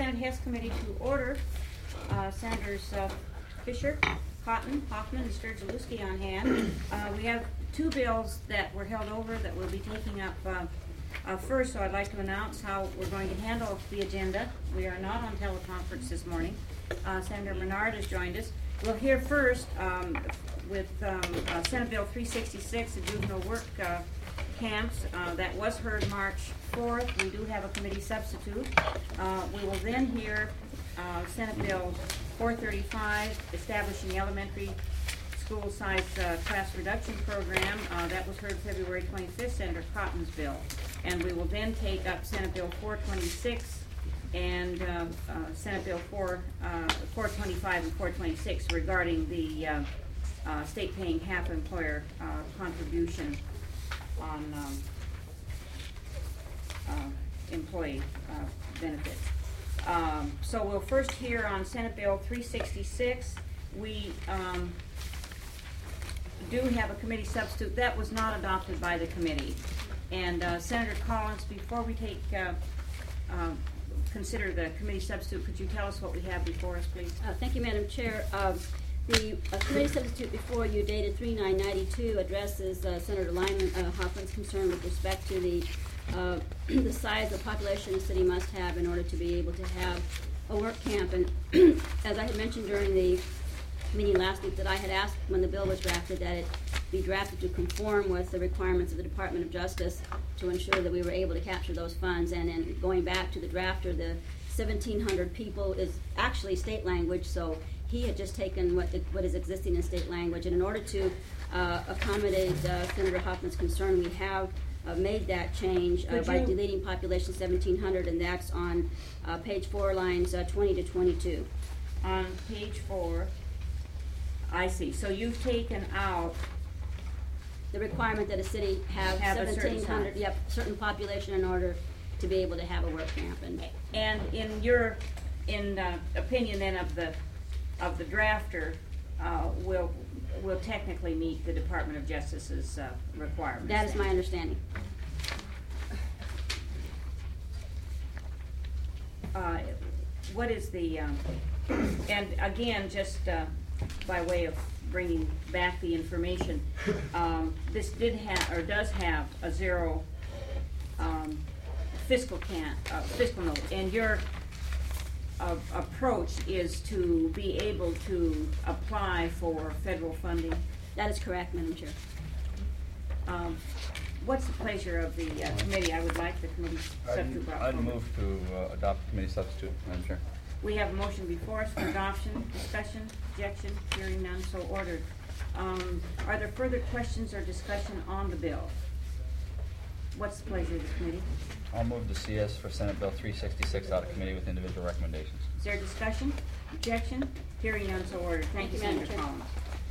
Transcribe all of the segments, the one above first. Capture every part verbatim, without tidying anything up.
Senate Hess Committee to order. Uh, Senators uh, Fisher, Cotton, Hoffman, and Sturgill-Lewski on hand. Uh, we have two bills that were held over that we'll be taking up uh, uh, first, so I'd like to announce how we're going to handle the agenda. We are not on teleconference this morning. Uh, Senator Menard has joined us. We'll hear first um, with um, uh, Senate Bill three sixty-six, the juvenile work uh, camps. Uh, that was heard March fourth. We do have a committee substitute. Uh, we will then hear uh, Senate Bill four thirty-five, establishing elementary school size uh, class reduction program. Uh, that was heard February twenty-fifth, Senator Cotton's bill. And we will then take up Senate Bill four twenty-six and uh, uh, Senate Bill four, uh, four twenty-five and four twenty-six regarding the uh, uh, state paying half employer uh, contribution on um, uh, employee uh, benefits. Um, so we'll first hear on Senate Bill three sixty-six. We um, do have a committee substitute. That was not adopted by the committee. And uh, Senator Collins, before we take uh, uh, consider the committee substitute, could you tell us what we have before us, please? Uh, thank you, Madam Chair. Uh, the uh, committee substitute before you, dated three nine ninety-two, addresses uh, Senator Lyman uh, Hoffman's concern with respect to the uh, the size of population the city must have in order to be able to have a work camp. And as I had mentioned during the meeting last week, that I had asked when the bill was drafted that it be drafted to conform with the requirements of the Department of Justice to ensure that we were able to capture those funds. And then going back to the drafter, the seventeen hundred people is actually state language, so he had just taken what, the, what is existing in state language. And in order to uh, accommodate uh, Senator Hoffman's concern, we have uh, made that change uh, by deleting population seventeen hundred, and that's on uh, page four, lines uh, twenty to twenty-two. On page four, I see. So you've taken out the requirement that a city have, have seventeen hundred, yep, certain population in order to be able to have a work camp. And, and in your in uh, opinion then of the of the drafter, uh, will will technically meet the Department of Justice's uh, requirements. That is then. my understanding. Uh, what is the um, and again, just uh, by way of bringing back the information, um, this did have or does have a zero um, fiscal can uh, fiscal note, and your uh, approach is to be able to apply for federal funding. That is correct, Madam Chair. Um, what's the pleasure of the uh, committee? I would like the committee substitute brought I'd forward. move to uh, adopt the committee substitute, Madam Chair. We have a motion before us for adoption, discussion, objection, hearing none, so ordered. Um, are there further questions or discussion on the bill? What's the pleasure of the committee? I'll move the C S for Senate Bill three sixty-six out of committee with individual recommendations. Is there discussion, objection, hearing none, so ordered. Thank, Thank you, you, Senator Madam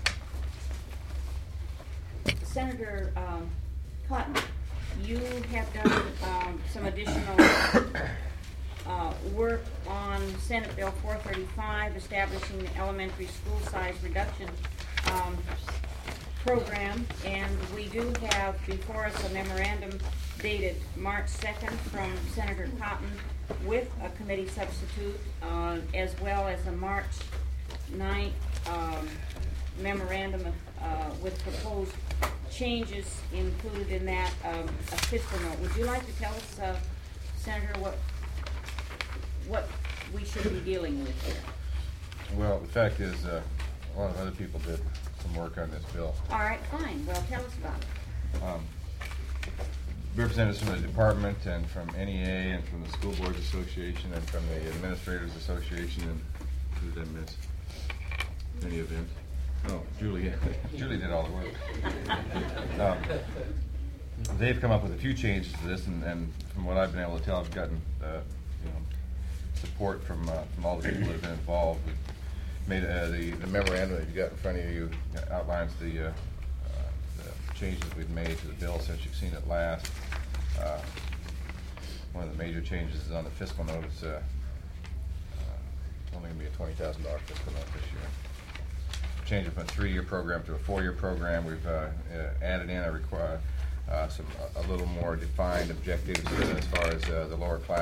Collins. Senator um, Cotton, you have done um, some additional Uh, work on Senate Bill four thirty-five, establishing the elementary school size reduction um, program, and we do have before us a memorandum dated March second from Senator Cotton with a committee substitute, uh, as well as a March ninth um, memorandum of, uh, with proposed changes included in that, um, a fiscal note. Would you like to tell us, uh, Senator, what what we should be dealing with here? Well, the fact is, uh, a lot of other people did some work on this bill. All right, fine. Well, tell us about it. Um, representatives from the department and from N E A and from the School Boards Association and from the Administrators Association, and who did I miss? Any event? Oh, Julie. Julie did all the work. um, they've come up with a few changes to this, and, and from what I've been able to tell, I've gotten uh, you know, support from uh, from all the people that have been involved. We made uh, the the memorandum that you got in front of you outlines the, uh, uh, the changes we've made to the bill since you've seen it last. Uh, one of the major changes is on the fiscal note. It's uh, uh, only going to be a twenty thousand dollar fiscal note this year. Change it from a three-year program to a four-year program. We've uh, uh, added in a require uh, some a little more defined objectives as far as uh, the lower class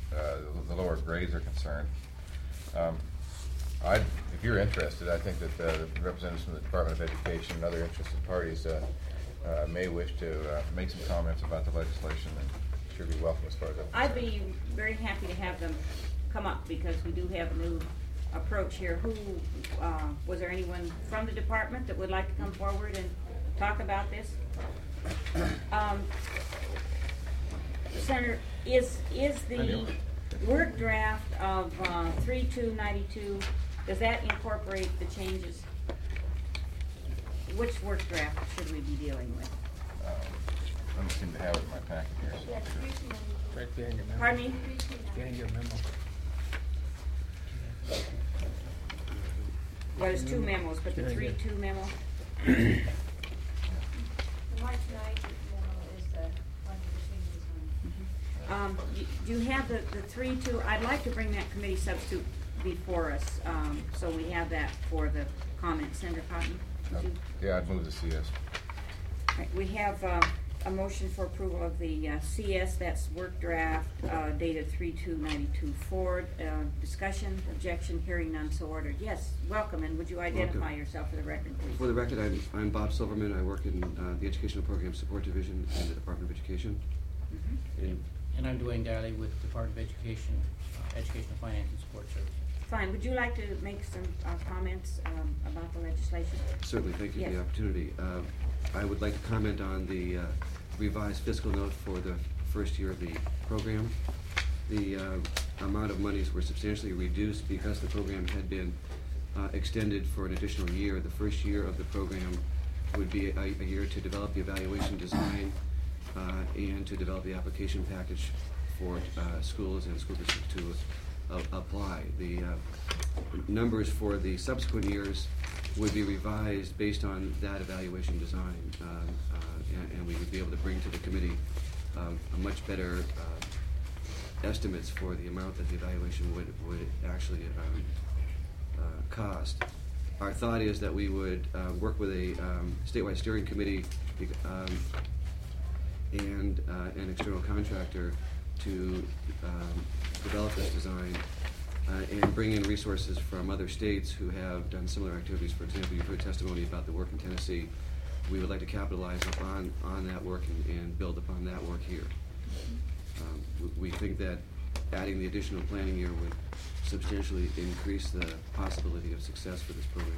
uh, the lower grades are concerned. Um, I, if you're interested, I think that uh, the representatives from the Department of Education and other interested parties uh, uh, may wish to uh, make some comments about the legislation, and sure be welcome as far as that. I'd be very happy to have them come up because we do have a new approach here. Who, uh, was there anyone from the department that would like to come forward and talk about this? Um, Senator, is, is the work draft of uh, three two ninety-two, does that incorporate the changes? Which work draft should we be dealing with? Um, I don't seem to have it in my packet here. So Right behind your memo. Pardon me? Behind your memo. Well, there's two memos, but the Yeah, three yeah. two memo? The March ninth memo is the one with the changes on. Um, you- do you have the, the three two, I'd like to bring that committee substitute before us, um, so we have that for the comment. Senator Cotton, would you? yeah, I'd move the C S. All right, we have, uh, a motion for approval of the, uh, C S, that's work draft, uh, dated three two ninety-two forward. Uh, discussion, objection, hearing none, so ordered. Yes, welcome, and would you identify Welcome. yourself for the record, please? For the record, I'm, I'm Bob Silverman. I work in uh, the Educational Program Support Division in the Department of Education. Mhm. And And I'm Dwayne Daly with Department of Education, uh, Educational Finance and Support Services. Fine, would you like to make some, uh, comments, um, about the legislation? certainly, thank you for Yes. the opportunity. Uh, I would like to comment on the uh, revised fiscal note for the first year of the program. The uh, amount of monies were substantially reduced because the program had been uh, extended for an additional year. The first year of the program would be a, a year to develop the evaluation design uh, and to develop the application package for uh, schools and school districts to uh, apply. The uh, numbers for the subsequent years would be revised based on that evaluation design, um, uh, and, and we would be able to bring to the committee um, a much better uh, estimates for the amount that the evaluation would, would actually um, uh, cost. Our thought is that we would uh, work with a um, statewide steering committee bec- um, and uh, an external contractor to um, develop this design uh, and bring in resources from other states who have done similar activities. For example, you've heard testimony about the work in Tennessee. We would like to capitalize upon on that work and, and build upon that work here. Um, we, we think that adding the additional planning year would substantially increase the possibility of success for this program.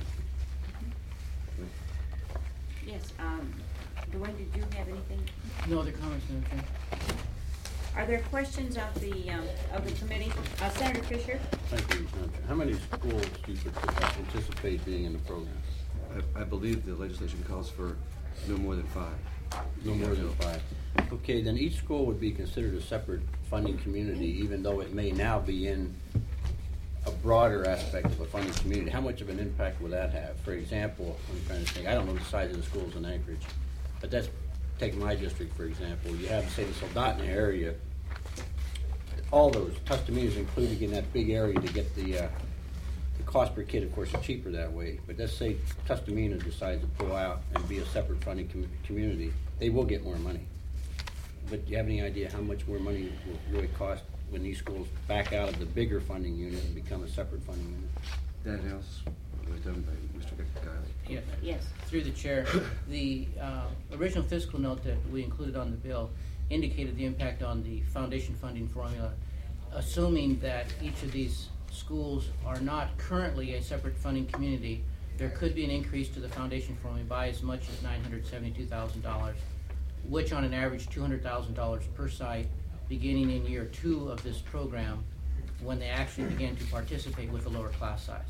Yes, um, Dwayne, did you have anything? No other comments, Madam Chair? Are there questions of the, um, of the committee? Uh, Senator Fisher? Thank you, Madam Chair. How many schools do you partic- anticipate being in the program? I, I believe the legislation calls for no more than five. No more than five. Okay, then each school would be considered a separate funding community, even though it may now be in a broader aspect of a funding community. How much of an impact will that have? For example, I'm trying to think, I don't know the size of the schools in Anchorage, but that's, take my district, for example. You have, say, the Soldotna area. All those, Tuscany is included in that big area to get the, uh, the cost per kid, of course, is cheaper that way. But let's say Tuscany decides to pull out and be a separate funding com- community, they will get more money. But do you have any idea how much more money it will really cost when these schools back out of the bigger funding unit and become a separate funding unit? That analysis was done by Mister Guiley. Yeah. Yes. Through the chair, the uh, original fiscal note that we included on the bill indicated the impact on the foundation funding formula, assuming that each of these schools are not currently a separate funding community. There could be an increase to the foundation formula by as much as nine hundred seventy-two thousand dollars, which on an average two hundred thousand dollars per site, beginning in year two of this program, when they actually begin to participate with a lower class size.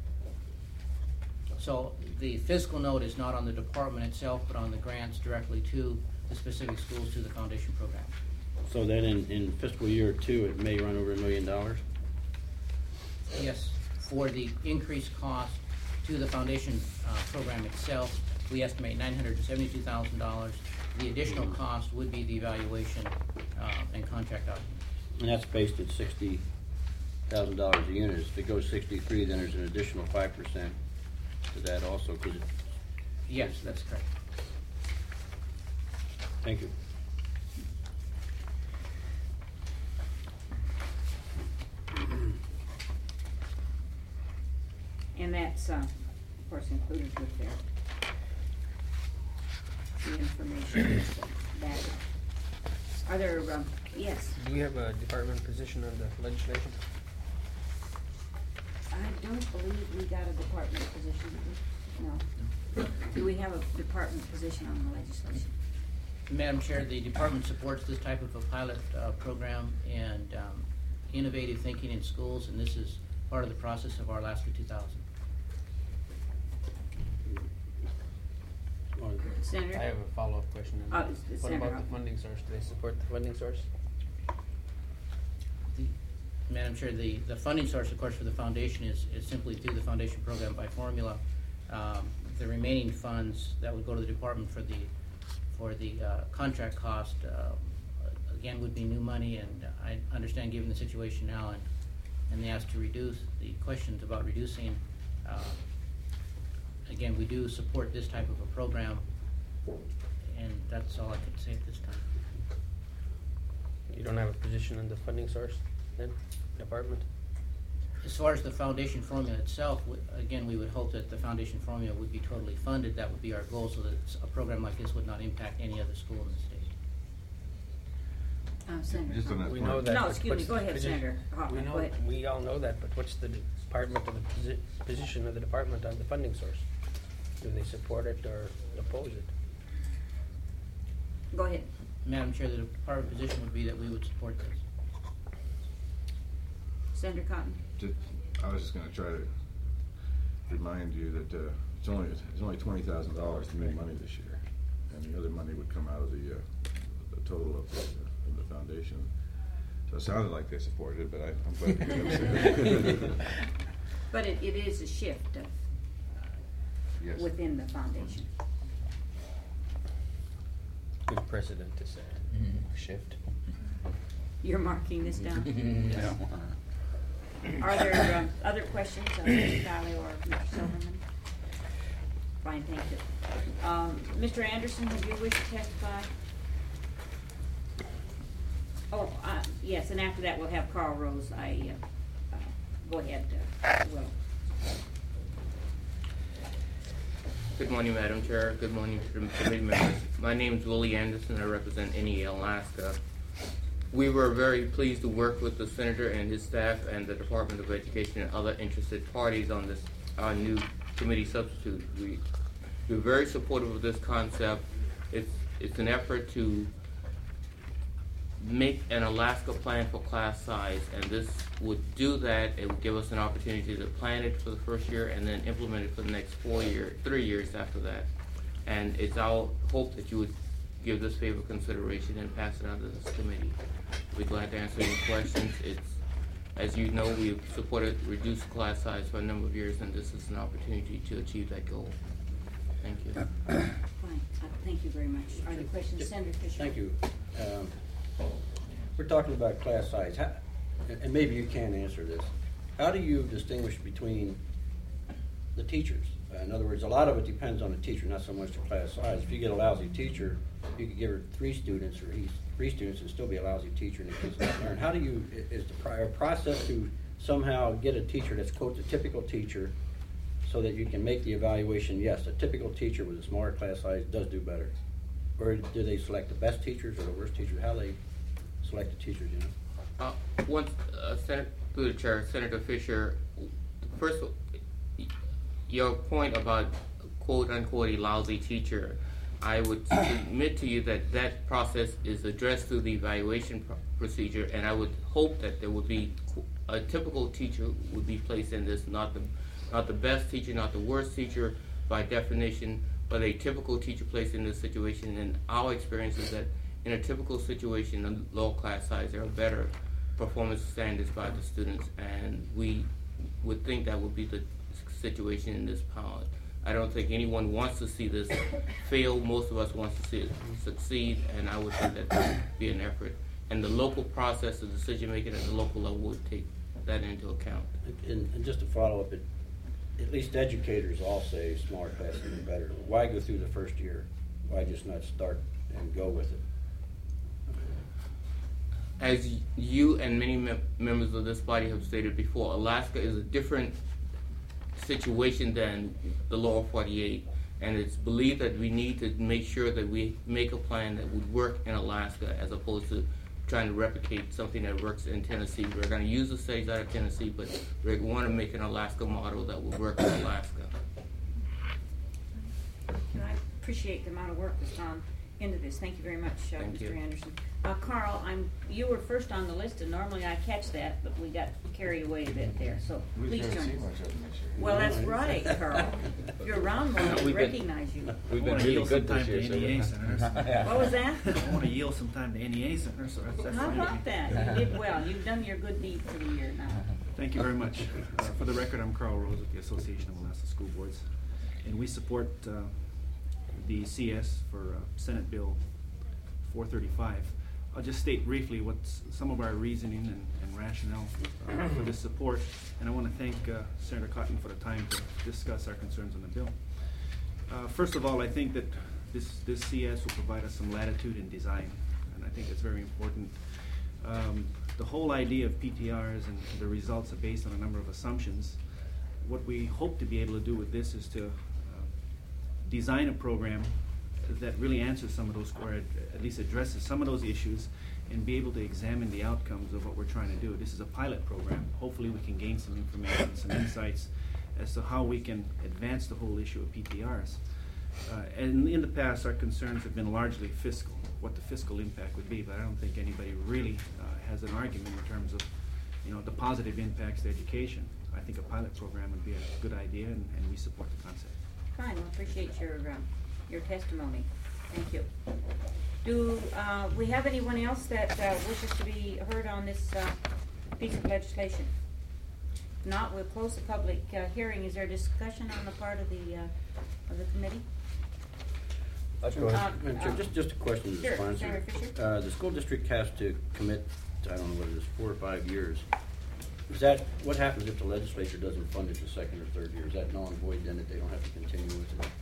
So the fiscal note is not on the department itself, but on the grants directly to the specific schools through the foundation program. So then in, in fiscal year two, it may run over a million dollars? Yes, for the increased cost to the foundation uh, program itself, we estimate nine hundred seventy-two thousand dollars. The additional cost would be the evaluation uh, and contract document. And that's based at sixty thousand dollars a unit. If it goes sixty-three, then there's an additional five percent to that also, 'cause it, Yes, that's correct. thank you. And that's, uh, of course, included with their, the information that, are there, um, yes, Do we have a department position on the legislation? I don't believe we got a department position, no. Do we have a department position on the legislation? Madam Chair, the department supports this type of a pilot uh, program and um, innovative thinking in schools, and this is part of the process of our Alaska two thousand. Senator? I have a follow-up question. on Oh, that. it's the What Senator. about the funding source? Do they support the funding source? The- Madam Chair, the, the funding source, of course, for the foundation is, is simply through the foundation program by formula. Um, the remaining funds that would go to the department for the, for the uh, contract cost, uh, again, would be new money, and I understand, given the situation now, and, and they asked to reduce, the questions about reducing, uh, again, we do support this type of a program, and that's all I could say at this time. You don't have a position on the funding source then, department? As far as the foundation formula itself, w- again, we would hope that the foundation formula would be totally funded. That would be our goal, so that s- a program like this would not impact any other school in the state. Uh, Senator? Just on that We point. know that. No, but excuse what's me. Go the ahead, posi- Senator We Hoffman. know, Go ahead. we all know that, but what's the department of the posi- position of the department on the funding source? Do they support it or oppose it? Go ahead. Madam Chair, the department position would be that we would support this. Senator Cotton? Just, I was just gonna try to remind you that, uh, it's only, it's only twenty thousand dollars to make money this year. And the other money would come out of the, uh, the total of the, of the foundation. So it sounded like they supported it, but I, I'm glad to hear them say that. But it, it is a shift of, Yes. within the foundation. Good precedent to set. Shift. You're marking this down? Yeah. Are there um, other questions of Mister Kiley or Mister Silverman? Fine, thank you. Um, Mister Anderson, would you wish to testify? Oh, uh, yes, and after that, we'll have Carl Rose. I, uh, uh, go ahead, uh, Will. Good morning, Madam Chair. Good morning to the committee members. My name is Willie Anderson. I represent N E A Alaska. We were very pleased to work with the Senator and his staff and the Department of Education and other interested parties on this, our new committee substitute. We, we're very supportive of this concept. It's, it's an effort to make an Alaska plan for class size, and this would do that. It would give us an opportunity to plan it for the first year and then implement it for the next four years, three years after that. And it's our hope that you would give this favor consideration and pass it on to this committee. We're glad to answer any questions. It's, as you know, we've supported reduced class size for a number of years, and this is an opportunity to achieve that goal. Thank you. Fine, uh, thank you very much. Are there questions, Senator Fisher? Thank you. Um, We're talking about class size, How- and and maybe you can answer this. How do you distinguish between the teachers? Uh, In other words, a lot of it depends on the teacher, not so much the class size. If you get a lousy teacher, you could give her three students or he's three students and still be a lousy teacher and the kids not learn. How do you, i- is the prior process to somehow get a teacher that's quote the typical teacher so that you can make the evaluation, yes, a typical teacher with a smaller class size does do better? Or do they select the best teachers or the worst teachers? How they select the teachers, you know? Uh, once, uh, Senate, through the chair, Senator Fisher, first, your point about quote-unquote a lousy teacher, I would submit to you that that process is addressed through the evaluation pro- procedure, and I would hope that there would be, qu- a typical teacher would be placed in this, not the, not the best teacher, not the worst teacher by definition, but a typical teacher placed in this situation. And our experience is that in a typical situation, a low class size, there are better performance standards by the students, and we would think that would be the situation in this pilot. I don't think anyone wants to see this fail. Most of us want to see it succeed, and I would think that would be an effort. And the local process of decision making at the local level would take that into account. And, and just to follow up, it, at least educators all say smaller classes are better. Why go through the first year? Why just not start and go with it? As you and many mem- members of this body have stated before, Alaska is a different situation than the lower forty-eight. And it's believed that we need to make sure that we make a plan that would work in Alaska as opposed to trying to replicate something that works in Tennessee. We're going to use the studies out of Tennessee, but we want to make an Alaska model that will work in Alaska. And I appreciate the amount of work that's gone into this. Thank you very much, uh, Thank Mister you. Anderson. Uh, Carl, I'm, you were first on the list, and normally I catch that, but we got carried away a bit there, so We please haven't join seen us. much of them this year. Well, that's right, Carl. If you're around more, we We've been- recognize you. We've I been wanna really yield good some this time year. to so N E A we're- centers. What was that? I want to yield some time to N E A center, so that's, that's How fine with about me. that? You did well. You've done your good deed for the year now. Thank you very much. Uh, For the record, I'm Carl Rose with the Association of Alaska School Boards, and we support uh, the C S for uh, Senate Bill four thirty-five. I'll just state briefly what's some of our reasoning and and rationale uh, for this support, and I want to thank uh, Senator Cotton for the time to discuss our concerns on the bill. Uh, First of all, I think that this, this C S will provide us some latitude in design, and I think it's very important. Um, The whole idea of P T Rs and the results are based on a number of assumptions. What we hope to be able to do with this is to uh, design a program that really answers some of those, or at at least addresses some of those issues, and be able to examine the outcomes of what we're trying to do. This is a pilot program. Hopefully we can gain some information, some insights as to how we can advance the whole issue of P T Rs. Uh, and in the past, our concerns have been largely fiscal, what the fiscal impact would be, but I don't think anybody really uh, has an argument in terms of, you know, the positive impacts to education. I think a pilot program would be a good idea, and, and we support the concept. Fine, well, appreciate your, um, your testimony. Thank you. Do, uh, we have anyone else that, uh, wishes to be heard on this, uh, piece of legislation? If not, we'll close the public, uh, hearing. Is there discussion on the part of the, uh, of the committee? Let's go Uh, ahead. Madam Chair, just, just a question to the Sure, sponsor. Senator Fisher. Uh, the school district has to commit, I don't know what it is, four or five years. Is that, what happens if the legislature doesn't fund it the second or third year? Is that null and void then, that they don't have to continue with it?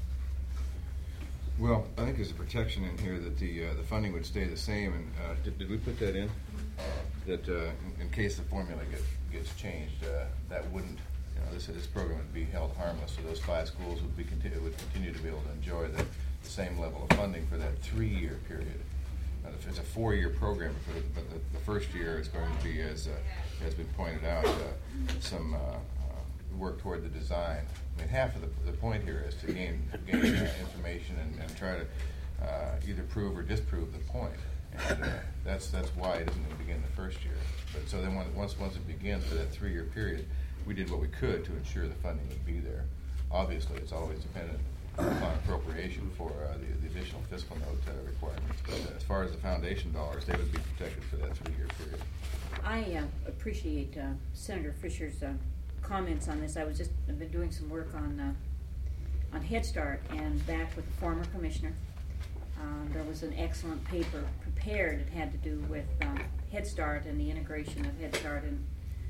Well, I think there's a protection in here that the, uh, the funding would stay the same, and, uh, did, did we put that in? That, uh, in, in case the formula gets, gets changed, uh, that wouldn't, you know, this, this program would be held harmless, so those five schools would be, continue, would continue to be able to enjoy the, the same level of funding for that three-year period. Now, if it's a four-year program, for the, but the, the first year is going to be, as, uh, has been pointed out, uh, some, uh, uh, work toward the design. I mean, half of the, the point here is to gain, gain uh, information and, and try to uh, either prove or disprove the point. And uh, that's, that's why it isn't going to begin the first year. But so then once, once, once it begins for that three-year period, we did what we could to ensure the funding would be there. Obviously, it's always dependent upon appropriation for uh, the, the additional fiscal note uh, requirements. But uh, as far as the foundation dollars, they would be protected for that three-year period. I uh, appreciate uh, Senator Fisher's uh, comments on this. I was just, I've been doing some work on uh, on Head Start, and back with the former commissioner. Um, there was an excellent paper prepared. It had to do with um, Head Start and the integration of Head Start in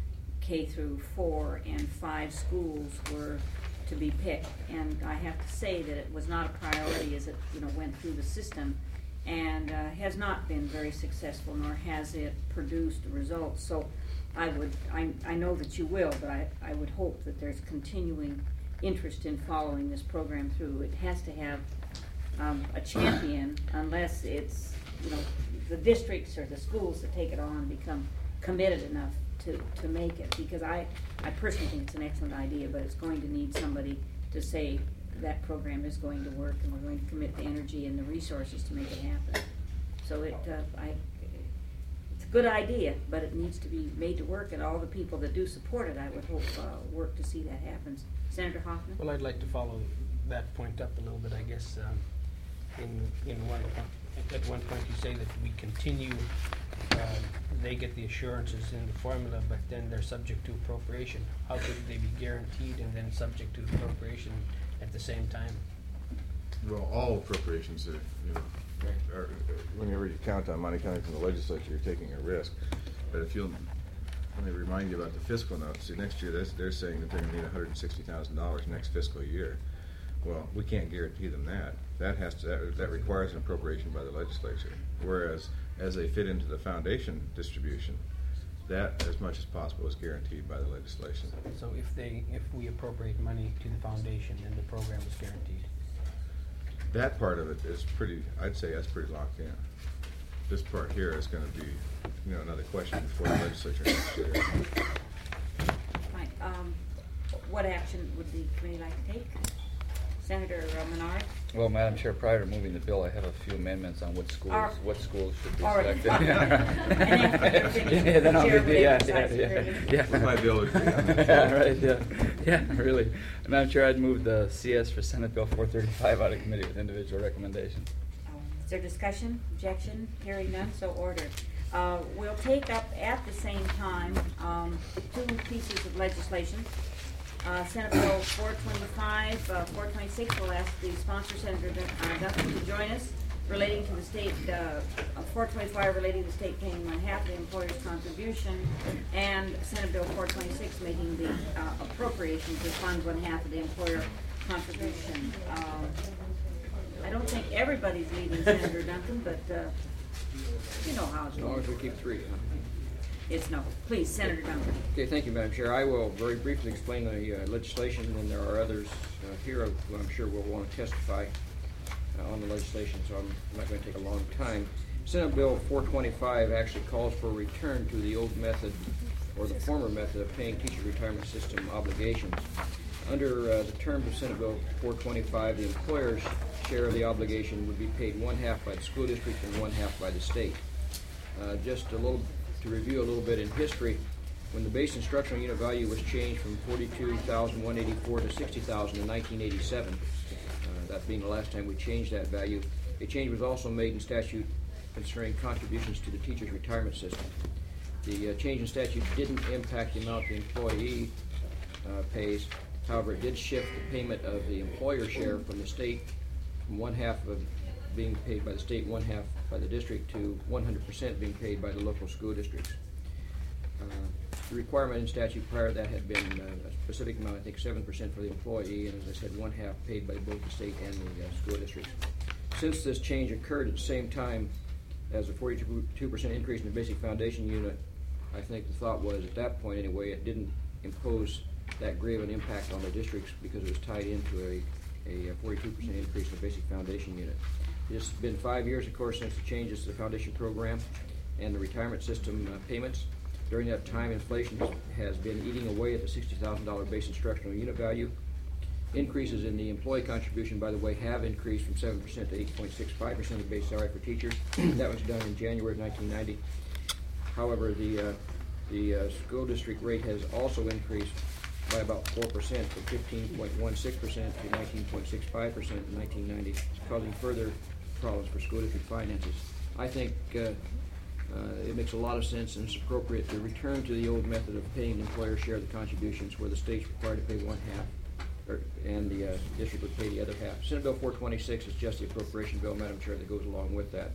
K through four, and five schools were to be picked. And I have to say that it was not a priority as it, you know, went through the system, and uh, has not been very successful, nor has it produced results. So I would, I, I know that you will, but I, I would hope that there's continuing interest in following this program through. It has to have um, a champion, unless it's, you know, the districts or the schools that take it on become committed enough to, to make it. Because I, I personally think it's an excellent idea, but it's going to need somebody to say that program is going to work, and we're going to commit the energy and the resources to make it happen. So it, uh, I, it's a good idea, but it needs to be made to work, and all the people that do support it, I would hope, uh, work to see that happen. Senator Hoffman? Well, I'd like to follow that point up a little bit, I guess. Um, in, in one, at one point you say that we continue, uh, they get the assurances in the formula, but then they're subject to appropriation. How could they be guaranteed and then subject to appropriation at the same time? Well, all appropriations are, you know, are, are, whenever you count on money coming from the legislature, you're taking a risk. But if you'll, let me remind you about the fiscal note. See, next year, they're, they're saying that they're gonna need one hundred sixty thousand dollars next fiscal year. Well, we can't guarantee them that. That has to, that, that requires an appropriation by the legislature. Whereas, as they fit into the foundation distribution, that, as much as possible, is guaranteed by the legislation. So if they, if we appropriate money to the foundation, then the program is guaranteed. That part of it is pretty, I'd say that's pretty locked in. This part here is gonna be, you know, another question before the legislature next year. Fine. Um, what action would the committee like to take? Senator uh, Menard? Well, Madam Chair, prior to moving the bill, I have a few amendments on what schools, Are- what schools should be All right. selected. And after you're finished, Yeah, then I'll Chair be, will yeah, exercise yeah, it. yeah, yeah. With my bill would be on that. Yeah, right, yeah, yeah, really. Madam Chair, I'd move the C S for Senate Bill four thirty-five out of committee with individual recommendation. Is there discussion, objection? Hearing none, so ordered. Uh, we'll take up at the same time um, two pieces of legislation. Uh, Senate Bill four twenty-five, uh, four twenty-six, we'll ask the sponsor, Senator Dun- uh, Duncan, to join us, relating to the state, uh, uh, four twenty-five relating to the state paying one half the employer's contribution, and Senate Bill four twenty-six making the uh, appropriation to fund one half of the employer contribution. Um, I don't think everybody's leaving, Senator Duncan, but uh, you know how it's As long going. as we keep three. huh? It's no. Please, Senator Duncan. Okay, thank you, Madam Chair. I will very briefly explain the uh, legislation, and there are others uh, here who I'm sure will want to testify uh, on the legislation, so I'm not going to take a long time. Senate Bill four twenty-five actually calls for a return to the old method, or the former method, of paying teacher retirement system obligations. Under uh, the terms of Senate Bill four twenty-five, the employer's share of the obligation would be paid one half by the school district and one half by the state. Uh, just a little, to review a little bit in history, when the base instructional unit value was changed from forty-two thousand one hundred eighty-four to sixty thousand in nineteen eighty-seven, uh, that being the last time we changed that value, a change was also made in statute concerning contributions to the teacher's retirement system. The uh, change in statute didn't impact the amount the employee uh, pays. However, it did shift the payment of the employer share from the state, from one half of being paid by the state, one half by the district, to one hundred percent being paid by the local school districts. Uh, the requirement in statute prior to that had been uh, a specific amount, I think seven percent for the employee, and as I said, one half paid by both the state and the uh, school districts. Since this change occurred at the same time as a forty-two percent increase in the basic foundation unit, I think the thought was, at that point anyway, it didn't impose that grave an impact on the districts because it was tied into a, a forty-two percent increase in the basic foundation unit. It's been five years, of course, since the changes to the foundation program and the retirement system uh, payments. During that time, inflation has been eating away at the sixty thousand dollar base instructional unit value. Increases in the employee contribution, by the way, have increased from seven percent to eight point six five percent of the base salary for teachers. That was done in January of nineteen ninety. However, the, uh, the uh, school district rate has also increased by about four percent, from fifteen point one six percent to nineteen point six five percent in nineteen ninety, causing further problems for school district finances. I think uh, uh, it makes a lot of sense and it's appropriate to return to the old method of paying the employer share of the contributions, where the state's required to pay one half, or, and the uh, district would pay the other half. Senate Bill four twenty-six is just the appropriation bill, Madam Chair, that goes along with that.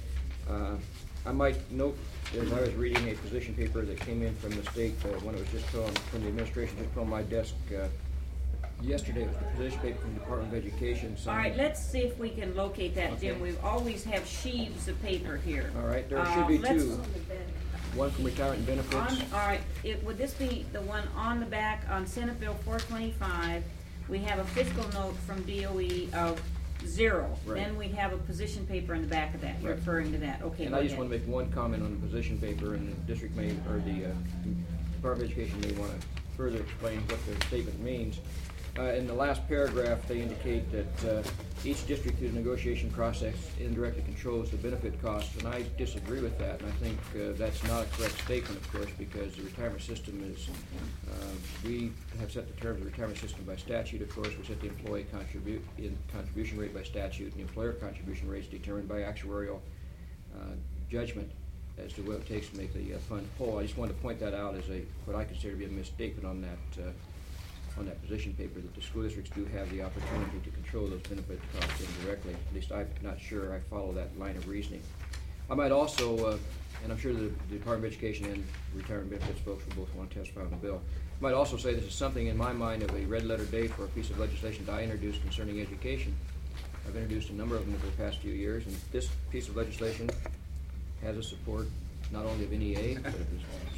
Uh, I might note, as I was reading a position paper that came in from the state uh, when it was just put on, from the administration, just put on my desk uh, yesterday, it was the position paper from the Department of Education. All right, let's see if we can locate that, Jim. Okay. We always have sheaves of paper here. All right, there Uh, should be let's- two. One from retirement benefits. On, all right, it, would this be the one on the back on Senate Bill four twenty-five? We have a fiscal note from D O E of zero. Right. Then we have a position paper in the back of that, You're Right. referring to that, okay, And go I just ahead. want to make one comment on the position paper, and the district may, or the uh, Department of Education may want to further explain what the statement means. Uh, in the last paragraph, they indicate that uh, each district through the negotiation process indirectly controls the benefit costs, and I disagree with that, and I think uh, that's not a correct statement, of course, because the retirement system is, uh, we have set the terms of the retirement system by statute, of course, we set the employee contribute, in contribution rate by statute, and the employer contribution rate is determined by actuarial uh, judgment as to what it takes to make the uh, fund whole. I just wanted to point that out as a, what I consider to be a misstatement on that, uh, on that position paper, that the school districts do have the opportunity to control those benefit costs indirectly. At least I'm not sure I follow that line of reasoning. I might also, uh, and I'm sure the, the Department of Education and retirement benefits folks will both want to testify on the bill. I might also say this is something in my mind of a red letter day for a piece of legislation that I introduced concerning education. I've introduced a number of them over the past few years, and this piece of legislation has the support not only of N E A, but of the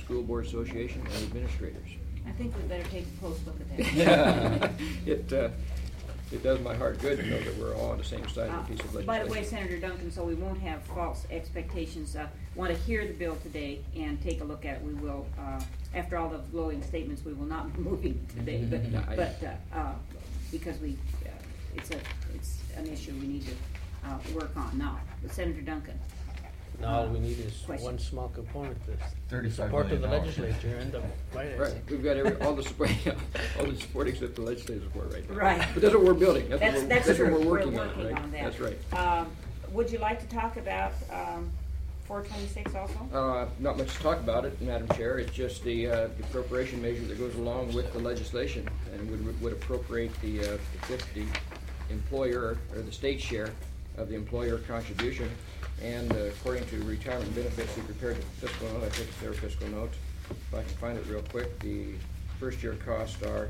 School Board Association and administrators. I think we better take a close look at that. Yeah. It, uh, it does my heart good to know that we're all on the same side of Uh, the piece of legislation. By the way, Senator Duncan, so we won't have false expectations, uh, want to hear the bill today and take a look at it. We will, uh, after all the glowing statements, we will not be moving today, but, No, I- but, uh, uh, because we, uh, it's a, it's an issue we need to, uh, work on now. But Senator Duncan. Now all we need is Question. one small component, the thirty-five support of the million dollars. legislature and the financing. Right, we've got every, all the support, all the support except the legislative support right now. Right. But that's what we're building, that's what That's, we're, that's that's what true. we're working on, working right? on that. That's right. Um, would you like to talk about, um, four twenty-six also? Uh, not much to talk about it, Madam Chair, it's just the, uh, the appropriation measure that goes along with the legislation and would, would appropriate the, uh, the fifty employer, or the state share of the employer contribution. And uh, according to retirement benefits, we prepared the fiscal note, I think it's their fiscal note. If I can find it real quick, the first year costs are,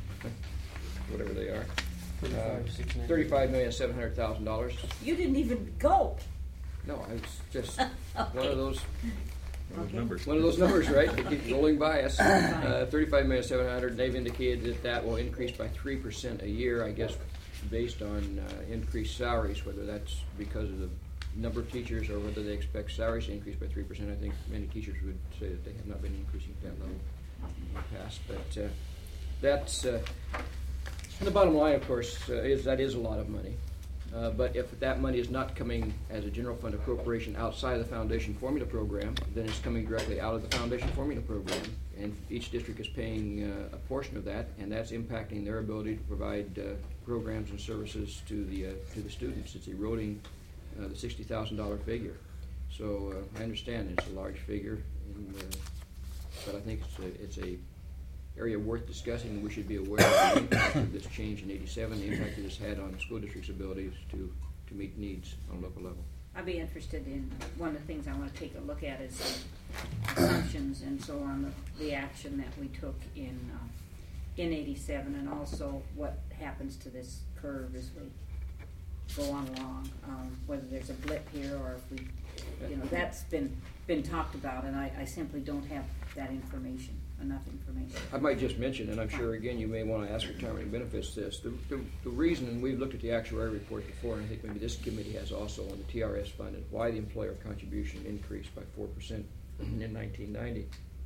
whatever they are, uh, thirty-five million, seven hundred thousand dollars. You didn't even gulp. No, I was just one of those Okay. Numbers. One of those numbers, right? They keep rolling by us. Fine. Uh, thirty-five million seven hundred. They've indicated that that will increase by three percent a year. I guess based on uh, increased salaries, whether that's because of the number of teachers or whether they expect salaries to increase by three percent. I think many teachers would say that they have not been increasing at that level in the past. But uh, that's uh, the bottom line, of course, uh, is that is a lot of money. Uh, but if that money is not coming as a general fund appropriation outside of the foundation formula program, then it's coming directly out of the foundation formula program. And each district is paying uh, a portion of that, and that's impacting their ability to provide uh, programs and services to the, uh, to the students. It's eroding uh, the sixty thousand dollar figure. So uh, I understand it's a large figure, and, uh, but I think it's a, it's a area worth discussing. We should be aware of the impact of this change in eighty-seven, the impact it has had on the school district's abilities to, to meet needs on a local level. I'd be interested in, one of the things I want to take a look at is uh, assumptions and so on, the, the action that we took in, uh, in eighty-seven, and also what happens to this curve as we go on along, um, whether there's a blip here or if we, you know, that's been, been talked about, and I, I simply don't have that information, enough information. I might just mention, and I'm sure again you may want to ask retirement and benefits this, the, the, the reason, and we've looked at the actuarial report before, and I think maybe this committee has also on the T R S fund, and why the employer contribution increased by four percent in nineteen ninety.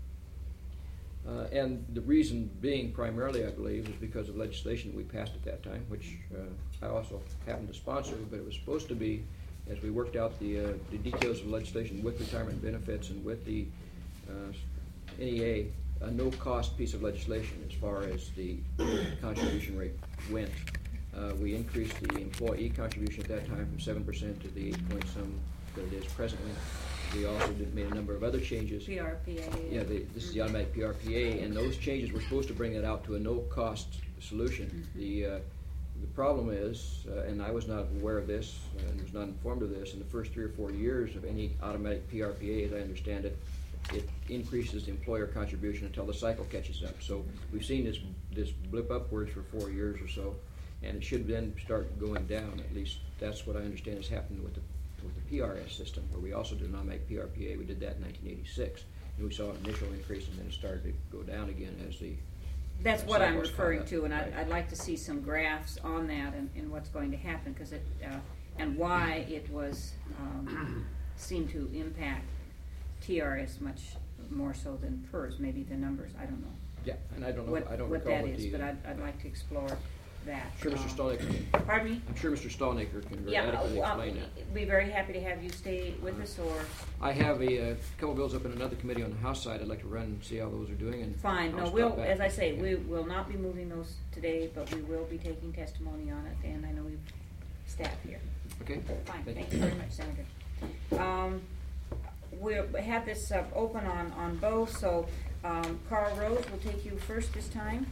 Uh, and the reason being primarily, I believe, is because of legislation that we passed at that time, which uh, I also happened to sponsor, but it was supposed to be, as we worked out the, uh, the details of legislation with retirement benefits and with the uh, N E A, a no-cost piece of legislation as far as the contribution rate went. Uh, we increased the employee contribution at that time from seven percent to the eight point some that it is presently. We also did, made a number of other changes. P R P A. Yeah, the, this is the automatic P R P A, and those changes were supposed to bring it out to a no-cost solution. Mm-hmm. The uh, the problem is, uh, and I was not aware of this uh, and was not informed of this, in the first three or four years of any automatic P R P A, as I understand it, it increases the employer contribution until the cycle catches up. So we've seen this this blip upwards for four years or so, and it should then start going down. At least that's what I understand has happened with the with the P R S system, where we also did not make P R P A. We did that in nineteen eighty-six, and we saw an initial increase, and then it started to go down again as the That's what I'm cycles caught referring up. to, and I'd, Right. I'd like to see some graphs on that and, and what's going to happen, because it, uh, and why it was, um, seemed to impact T R S much more so than PERS, maybe the numbers, I don't know. Yeah, and I don't know. What, I don't what recall that what is, the. but I'd, I'd like to explore that. I'm sure Mister Um, Stolniker can. Pardon me? I'm sure Mister Stolniker can very Yeah, adequately uh, explain that. be very happy to have you stay with us, or, I have a, uh couple bills up in another committee on the House side. I'd like to run and see how those are doing, and fine, I'll no, stop we'll, back. as I say, we will not be moving those today, but we will be taking testimony on it, and I know we've staff here. Okay. Fine, Thank thank you. you very much, Senator. Um, we'll have this uh, open on, on both, so, um, Carl Rose will take you first this time.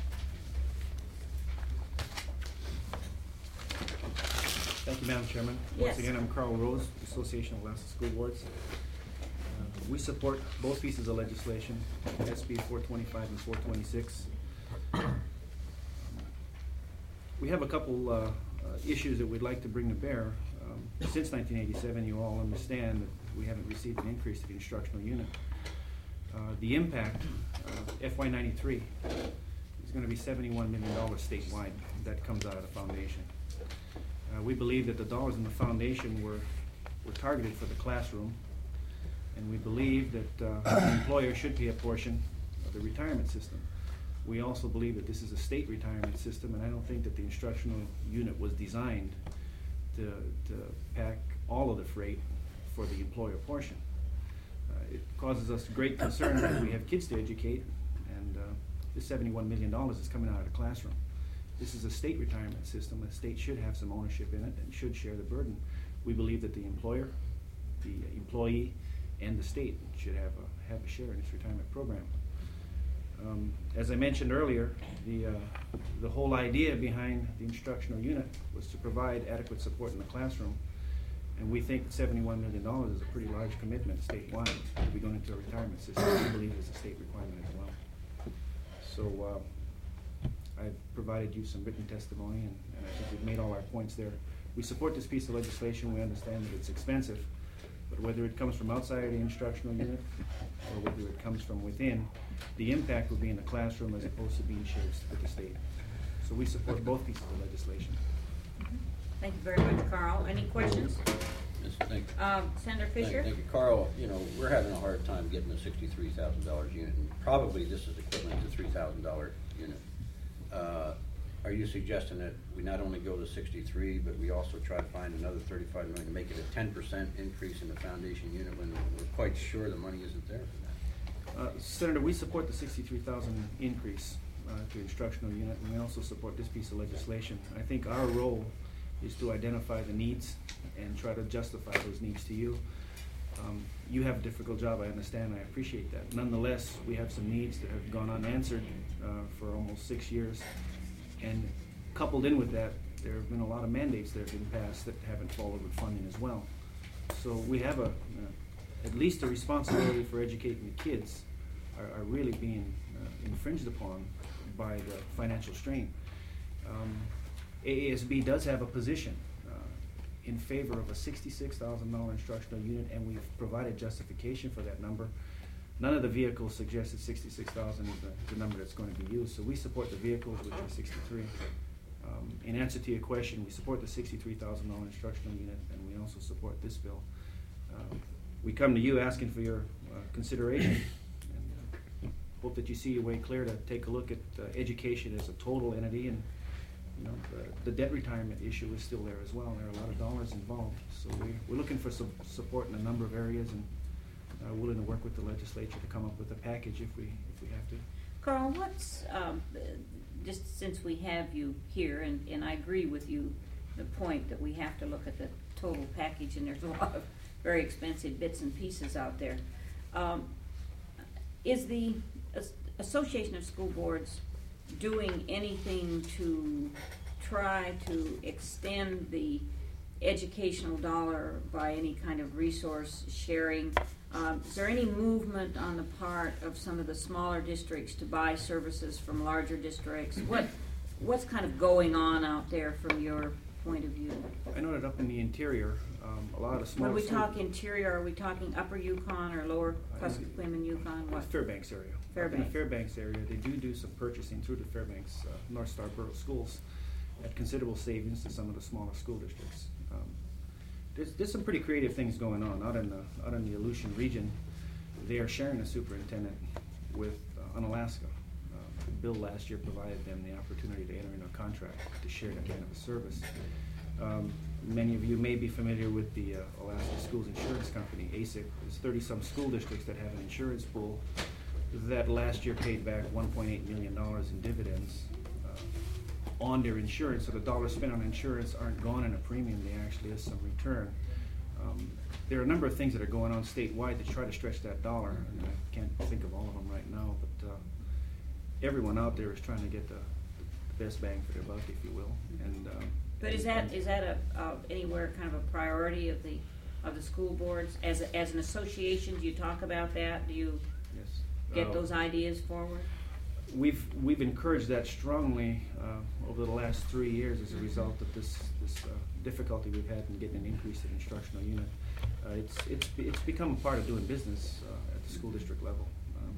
Thank you, Madam Chairman. Yes. Once again, I'm Carl Rose, Association of Alaska School Boards. Uh, We support both pieces of legislation, S B four twenty-five and four twenty-six. We have a couple uh, uh, issues that we'd like to bring to bear. Um, Since nineteen eighty-seven, you all understand that we haven't received an increase to the instructional unit. Uh, the impact, uh, F Y ninety-three, is gonna be seventy-one million dollars statewide that comes out of the foundation. Uh, we believe that the dollars in the foundation were, were targeted for the classroom, and we believe that uh, the employer should pay a portion of the retirement system. We also believe that this is a state retirement system, and I don't think that the instructional unit was designed to, to pack all of the freight for the employer portion. Uh, it causes us great concern that we have kids to educate, and uh, this seventy-one million dollars is coming out of the classroom. This is a state retirement system. The state should have some ownership in it and should share the burden. We believe that the employer, the employee, and the state should have a, have a share in this retirement program. Um, as I mentioned earlier, the, uh, the whole idea behind the instructional unit was to provide adequate support in the classroom, and we think that seventy-one million dollars is a pretty large commitment statewide to be going into a retirement system. We believe it's a state requirement as well. So uh, I've provided you some written testimony, and, and I think we've made all our points there. We support this piece of legislation. We understand that it's expensive, but whether it comes from outside of the instructional unit or whether it comes from within, the impact will be in the classroom as opposed to being shared with the state. So we support both pieces of legislation. Thank you very much, Carl. Any questions? Yes, thank you. Um, Senator Thank- Fisher? Thank you, Carl. You know, we're having a hard time getting a sixty-three thousand dollars unit, and probably this is equivalent to three thousand dollars unit. Uh, Are you suggesting that we not only go to sixty-three, but we also try to find another thirty-five million to make it a ten percent increase in the foundation unit when we're quite sure the money isn't there for that? Uh, Senator, we support the sixty-three thousand increase uh, to instructional unit, and we also support this piece of legislation. I think our role is to identify the needs and try to justify those needs to you. Um, you have a difficult job, I understand, I appreciate that. Nonetheless, we have some needs that have gone unanswered uh, for almost six years. And coupled in with that, there have been a lot of mandates that have been passed that haven't followed with funding as well. So we have a, uh, at least a responsibility for educating the kids are, are really being uh, infringed upon by the financial strain. Um, A A S B does have a position uh, in favor of a sixty-six thousand dollar instructional unit, and we've provided justification for that number. None of the vehicles suggest that sixty-six thousand is the, the number that's going to be used, so we support the vehicles, which are sixty-three. Um, in answer to your question, we support the sixty-three thousand dollar instructional unit, and we also support this bill. Um, we come to you asking for your uh, consideration, and uh, hope that you see your way clear to take a look at uh, education as a total entity, and you know the, the debt retirement issue is still there as well. There are a lot of dollars involved, so we, we're looking for some support in a number of areas, and Uh, willing to work with the legislature to come up with a package if we if we have to. Carl, what's, um, just since we have you here, and, and I agree with you, the point that we have to look at the total package, and there's a lot of very expensive bits and pieces out there. Um, is the As- Association of School Boards doing anything to try to extend the educational dollar by any kind of resource sharing? Um, is there any movement on the part of some of the smaller districts to buy services from larger districts? What what's kind of going on out there from your point of view? I noted up in the interior, um, a lot of the smaller. When we school- talk interior, are we talking upper Yukon or lower Kuskokwim Yukon? What? Fairbanks area. Up in Fairbanks. the Fairbanks area, they do do some purchasing through the Fairbanks uh, North Star Borough Schools at considerable savings to some of the smaller school districts. Um, There's, there's some pretty creative things going on out in the out in the Aleutian region. They are sharing a superintendent with uh, Unalaska. Uh, Bill last year provided them the opportunity to enter into a contract to share that kind of a service. Um, many of you may be familiar with the uh, Alaska Schools Insurance Company, A S I C. There's thirty-some school districts that have an insurance pool that last year paid back one point eight million dollars in dividends uh, on their insurance. So the dollars spent on insurance aren't gone in a premium, there actually is some return. Um, there are a number of things that are going on statewide to try to stretch that dollar, and I can't think of all of them right now, but uh, everyone out there is trying to get the, the best bang for their buck, if you will. And um, But is that is that a uh, anywhere kind of a priority of the of the school boards as a, as an association? Do you talk about that? Do you yes. get Uh, those ideas forward? We've we've encouraged that strongly uh, over the last three years as a result of this this uh, difficulty we've had in getting an increase in instructional unit. Uh, it's it's it's become a part of doing business uh, at the school district level. Um,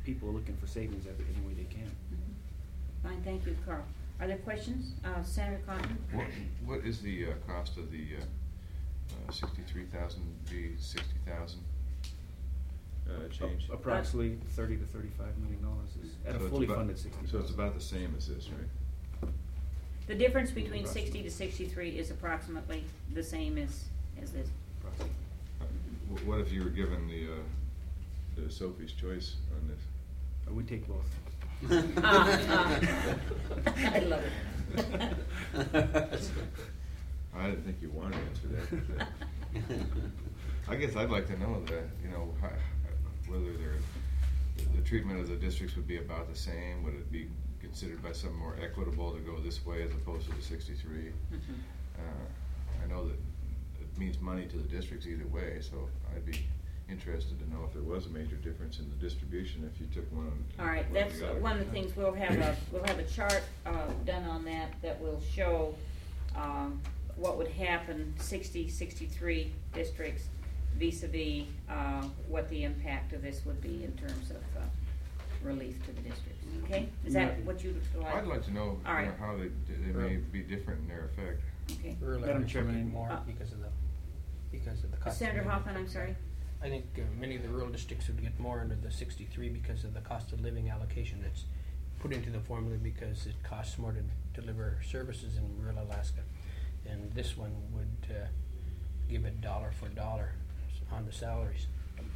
people are looking for savings every, any way they can. Fine, thank you, Carl. Are there questions? Uh, Senator Cotton? What, what is the uh, cost of the uh, uh, sixty-three thousand be sixty thousand uh, change? Approximately thirty to thirty-five million dollars is at a So it's fully about- funded sixty. So it's about the same as this, right? The difference between sixty to sixty-three is approximately the same as, as this. Uh, wh- What if you were given the, uh, the Sophie's choice on this? Uh, we take both. Ah, ah. I love it. I didn't think you wanted to answer that. I guess I'd like to know that, you know, how, whether they're, the treatment of the districts would be about the same. Would it be considered by some more equitable to go this way as opposed to the sixty-three? Mhm. Uh, I know that it means money to the districts either way, so I'd be interested to know if there was a major difference in the distribution if you took one. All right, one or that's the other. one of the things, we'll have a, we'll have a chart, uh, done on that, that will show, um, what would happen, sixty, sixty-three districts vis-a-vis, uh, what the impact of this would be in terms of, uh, relief to the districts, okay? Is that what you'd like? I'd like to know, All you right. know, how they, they may be different in their effect. Okay. Rural Madam areas Chairman, will get more uh, because of the, because of the cost. of Senator living. Hoffman, I'm sorry? I think uh, many of the rural districts would get more under the sixty-three because of the cost of living allocation that's put into the formula because it costs more to deliver services in rural Alaska. And this one would uh, give it dollar for dollar on the salaries.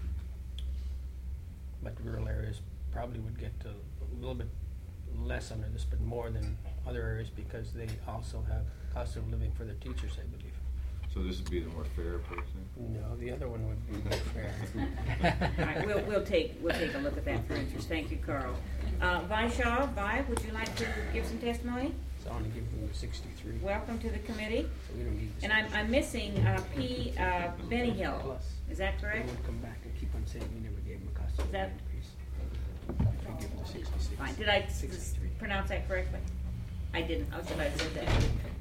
But rural areas probably would get a little bit less under this, but more than other areas because they also have cost of living for their teachers, I believe. So this would be the more fair person? No, the other one would be more fair. All right, we'll, we'll take, we'll take a look at that for interest. Thank you, Carl. Uh, Vi Shaw, Vi, would you like to give some testimony? So I want to give them the sixty-three. Welcome to the committee. So we don't need this. And I'm, I'm missing, uh, P, uh, Benny Hill. Plus. Is that They correct? would come back and keep on saying we never gave them a cost of Is that- living increase. We give them the sixty-six. Fine. Did I s- sixty-three. pronounce that correctly? I didn't. How should I have said that?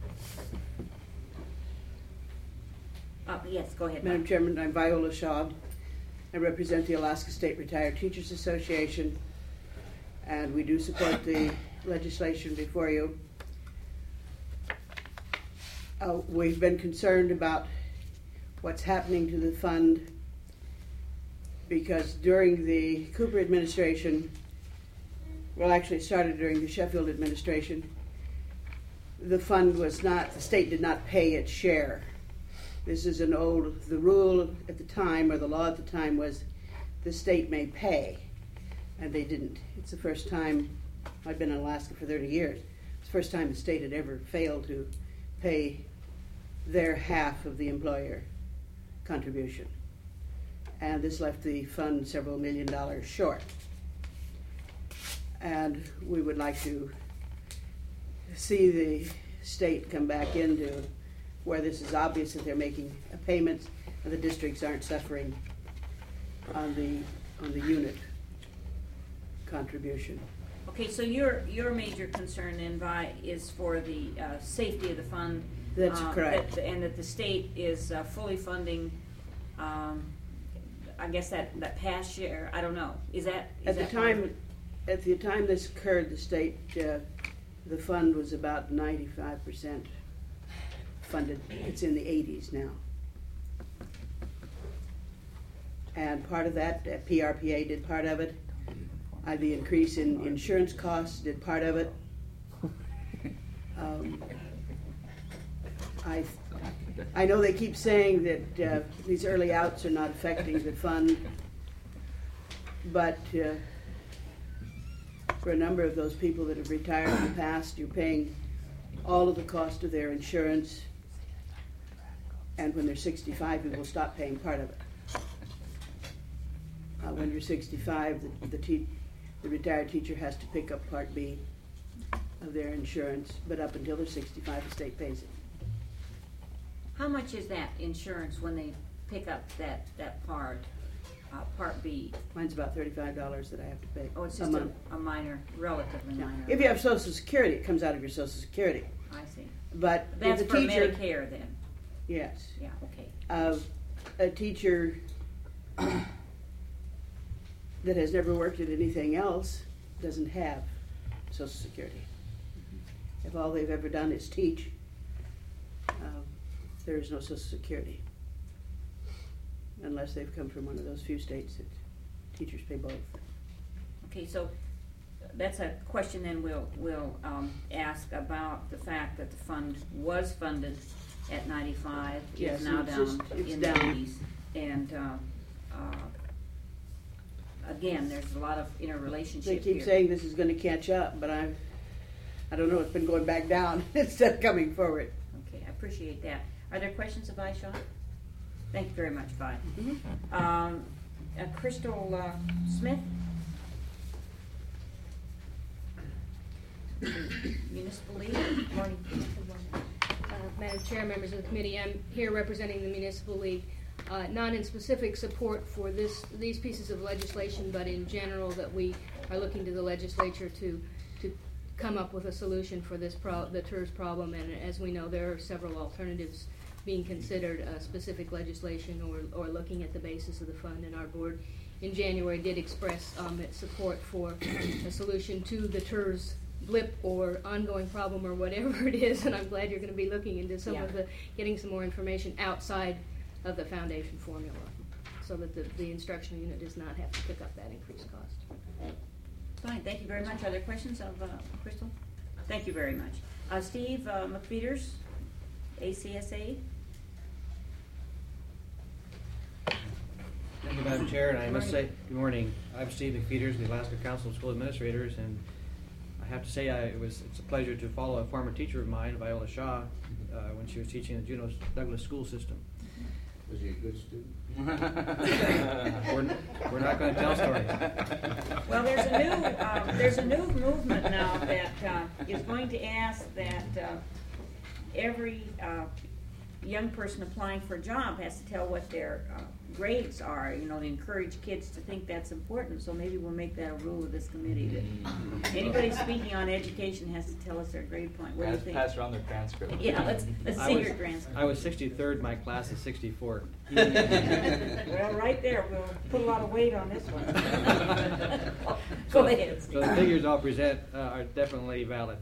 Uh, yes, go ahead. Madam Mike. Chairman, I'm Viola Shaw. I represent the Alaska State Retired Teachers Association, and we do support the legislation before you. Uh, we've been concerned about what's happening to the fund because during the Cooper administration, well, actually it started during the Sheffield administration, the fund was not, the state did not pay its share. This is an old, the rule at the time, or the law at the time, was the state may pay, and they didn't. It's the first time, I've been in Alaska for thirty years, it's the first time the state had ever failed to pay their half of the employer contribution. And this left the fund several million dollars short. And we would like to see the state come back into where this is obvious that they're making payments and the districts aren't suffering on the on the unit contribution. Okay, so your, your major concern then, Vi, is for the, uh, safety of the fund. That's uh, correct. that- And that the state is, uh, fully funding, um, I guess that, that past share, I don't know. Is that, is At the that part of time, it? at the time this occurred, the state, uh, the fund was about ninety-five percent funded. It's in the eighties now. And part of that, uh, P R P A did part of it. Uh, the increase in insurance costs did part of it. Um, I, I know they keep saying that uh, these early outs are not affecting the fund, but uh, for a number of those people that have retired in the past, you're paying all of the cost of their insurance, and when they're sixty-five, you will stop paying part of it. Uh, when you're sixty-five, the, the, te- the retired teacher has to pick up Part B of their insurance, but up until they're sixty-five, the state pays it. How much is that insurance when they pick up that, that part, uh, Part B? Mine's about thirty-five dollars that I have to pay Oh, it's a just a, month. a minor, relatively Yeah. minor. If you have Social Security, it comes out of your Social Security. I see. But That's if for the teacher, Medicare then? yes, Yeah, okay. uh, a teacher that has never worked at anything else doesn't have Social Security. If all they've ever done is teach, uh, there is no Social Security. Unless they've come from one of those few states that teachers pay both. Okay, so that's a question then we'll, we'll um, ask about the fact that the fund was funded at ninety-five, Yes, is now it's down just- it's in the down. eighties. And uh, uh, again, there's a lot of interrelationship They keep here. saying this is gonna catch up, but I, I don't know, it's been going back down instead of coming forward. Okay, I appreciate that. Are there questions of Vi, Shaw? Thank you very much, Vi. Mhm. Um, uh, Crystal uh, Smith? Municipal League, good morning. Uh, Madam Chair, members of the committee, I'm here representing the Municipal League, uh, not in specific support for this, these pieces of legislation, but in general that we are looking to the legislature to, to come up with a solution for this pro, the T E R S problem, and as we know, there are several alternatives being considered, uh, specific legislation or, or looking at the basis of the fund, and our board in January did express um, its support for a solution to the T E R S blip or ongoing problem or whatever it is, and I'm glad you're going to be looking into some Yeah. of the, getting some more information outside of the foundation formula, so that the, the instructional unit does not have to pick up that increased cost. Fine, thank you very much. Are there questions of uh, Crystal? Thank you very much. Uh, Steve uh, McFeeters, A C S A? Thank you, Madam Chair, and I must say, good morning. I'm Steve McFeeters, the Alaska Council of School Administrators, and I have to say I, it was, it's a pleasure to follow a former teacher of mine, Viola Shaw, uh, when she was teaching in the Juneau Douglas school system. Was he a good student? we're, we're not going to tell stories. Well, there's a new, um, there's a new movement now that uh, is going to ask that uh, every uh, young person applying for a job has to tell what their uh, grades are, you know, to encourage kids to think that's important. So maybe we'll make that a rule of this committee, that anybody speaking on education has to tell us their grade point. What do you Pass, think? pass around their transcript. Yeah, let's, let's I see was- your transcript. I was sixty-third, my class is sixty-four. Well, right there, we'll put a lot of weight on this one. Go ahead. So the figures I'll present uh, are definitely valid.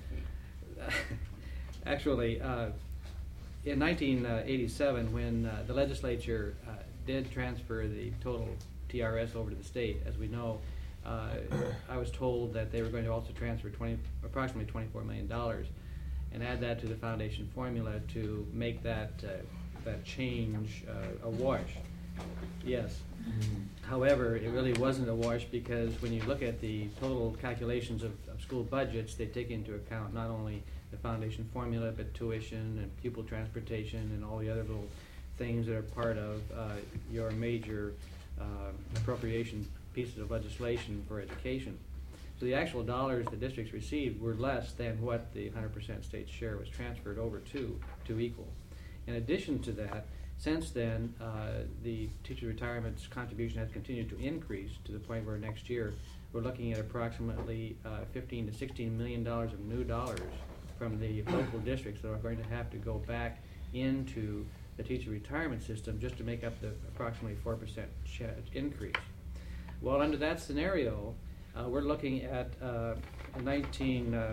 Actually, uh, in nineteen eighty-seven, when uh, the legislature uh, did transfer the total T R S over to the state, as we know, uh, I was told that they were going to also transfer twenty, approximately twenty-four million dollars and add that to the foundation formula to make that, uh, that change uh, a wash. Yes. However, it really wasn't a wash, because when you look at the total calculations of, of school budgets, they take into account not only the foundation formula, but tuition and pupil transportation and all the other little things that are part of uh, your major uh, appropriation pieces of legislation for education. So the actual dollars the districts received were less than what the one hundred percent state share was transferred over to, to equal. In addition to that, since then, uh, the teacher retirement's contribution has continued to increase to the point where next year we're looking at approximately uh, fifteen to sixteen million dollars of new dollars from the local districts that are going to have to go back into the teacher retirement system just to make up the approximately four percent increase. Well, under that scenario, uh, we're looking at uh, nineteen, uh,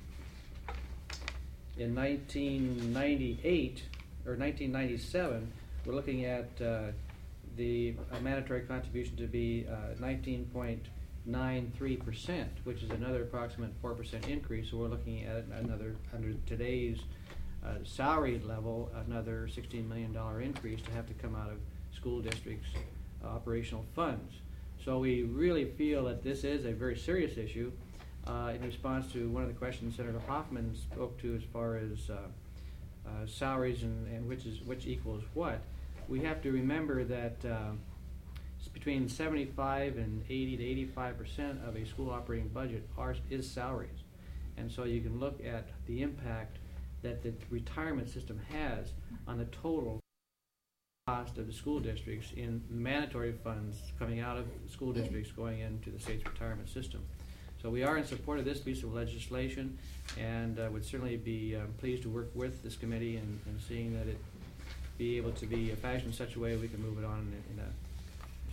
in nineteen ninety-eight, or nineteen ninety-seven, we're looking at uh, the uh, mandatory contribution to be uh, nineteen point nine three percent, which is another approximate four percent increase. So we're looking at another, under today's uh, salary level, another sixteen million dollars increase to have to come out of school districts' uh, operational funds. So we really feel that this is a very serious issue. Uh, in response to one of the questions Senator Hoffman spoke to as far as uh, Uh, salaries and, and which is which equals what, we have to remember that uh, it's between seventy-five and eighty to eighty-five percent of a school operating budget are, is salaries, and so you can look at the impact that the retirement system has on the total cost of the school districts in mandatory funds coming out of school districts going into the state's retirement system. So we are in support of this piece of legislation, and uh, would certainly be uh, pleased to work with this committee and, and seeing that it be able to be fashioned in such a way we can move it on in, in a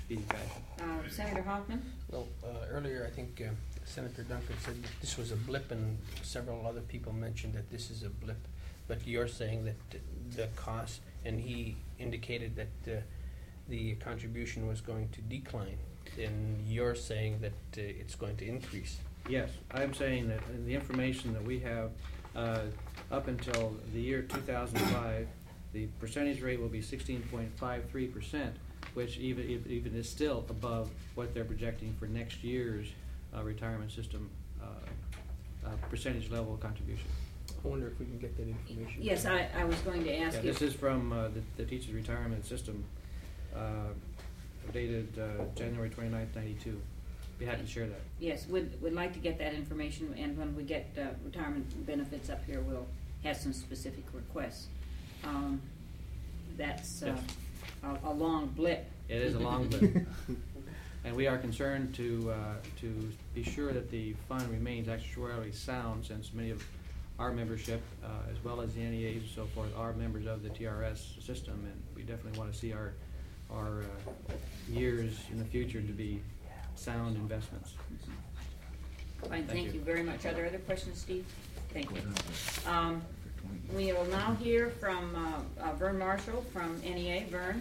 speedy fashion. Uh, Senator Hoffman? Well, uh, earlier, I think uh, Senator Duncan said that this was a blip, and several other people mentioned that this is a blip. But you're saying that the cost, and he indicated that uh, the contribution was going to decline, and you're saying that uh, it's going to increase. Yes, I'm saying that in the information that we have, uh, up until the year two thousand five, the percentage rate will be sixteen point five three percent, which even if- even is still above what they're projecting for next year's uh, retirement system uh, uh, percentage level contribution. I wonder if we can get that information. Yes, I, I was going to ask Yeah, you. this is from uh, the, the teacher's retirement system, uh, dated uh, January twenty-ninth, ninety-two. Be happy to share that. Yes, we'd, we'd like to get that information, and when we get uh, retirement benefits up here, we'll have some specific requests. Um, That's uh, Yes. a, a long blip. It is a long blip. And we are concerned to, uh, to be sure that the fund remains actuarially sound, since many of our membership, uh, as well as the N E As and so forth, are members of the T R S system, and we definitely want to see our, our uh, years in the future to be sound investments. Fine, Thank thank you. you very much. Are there other questions, Steve? Thank you. Um, We will now hear from uh, uh, Vern Marshall from N E A. Vern?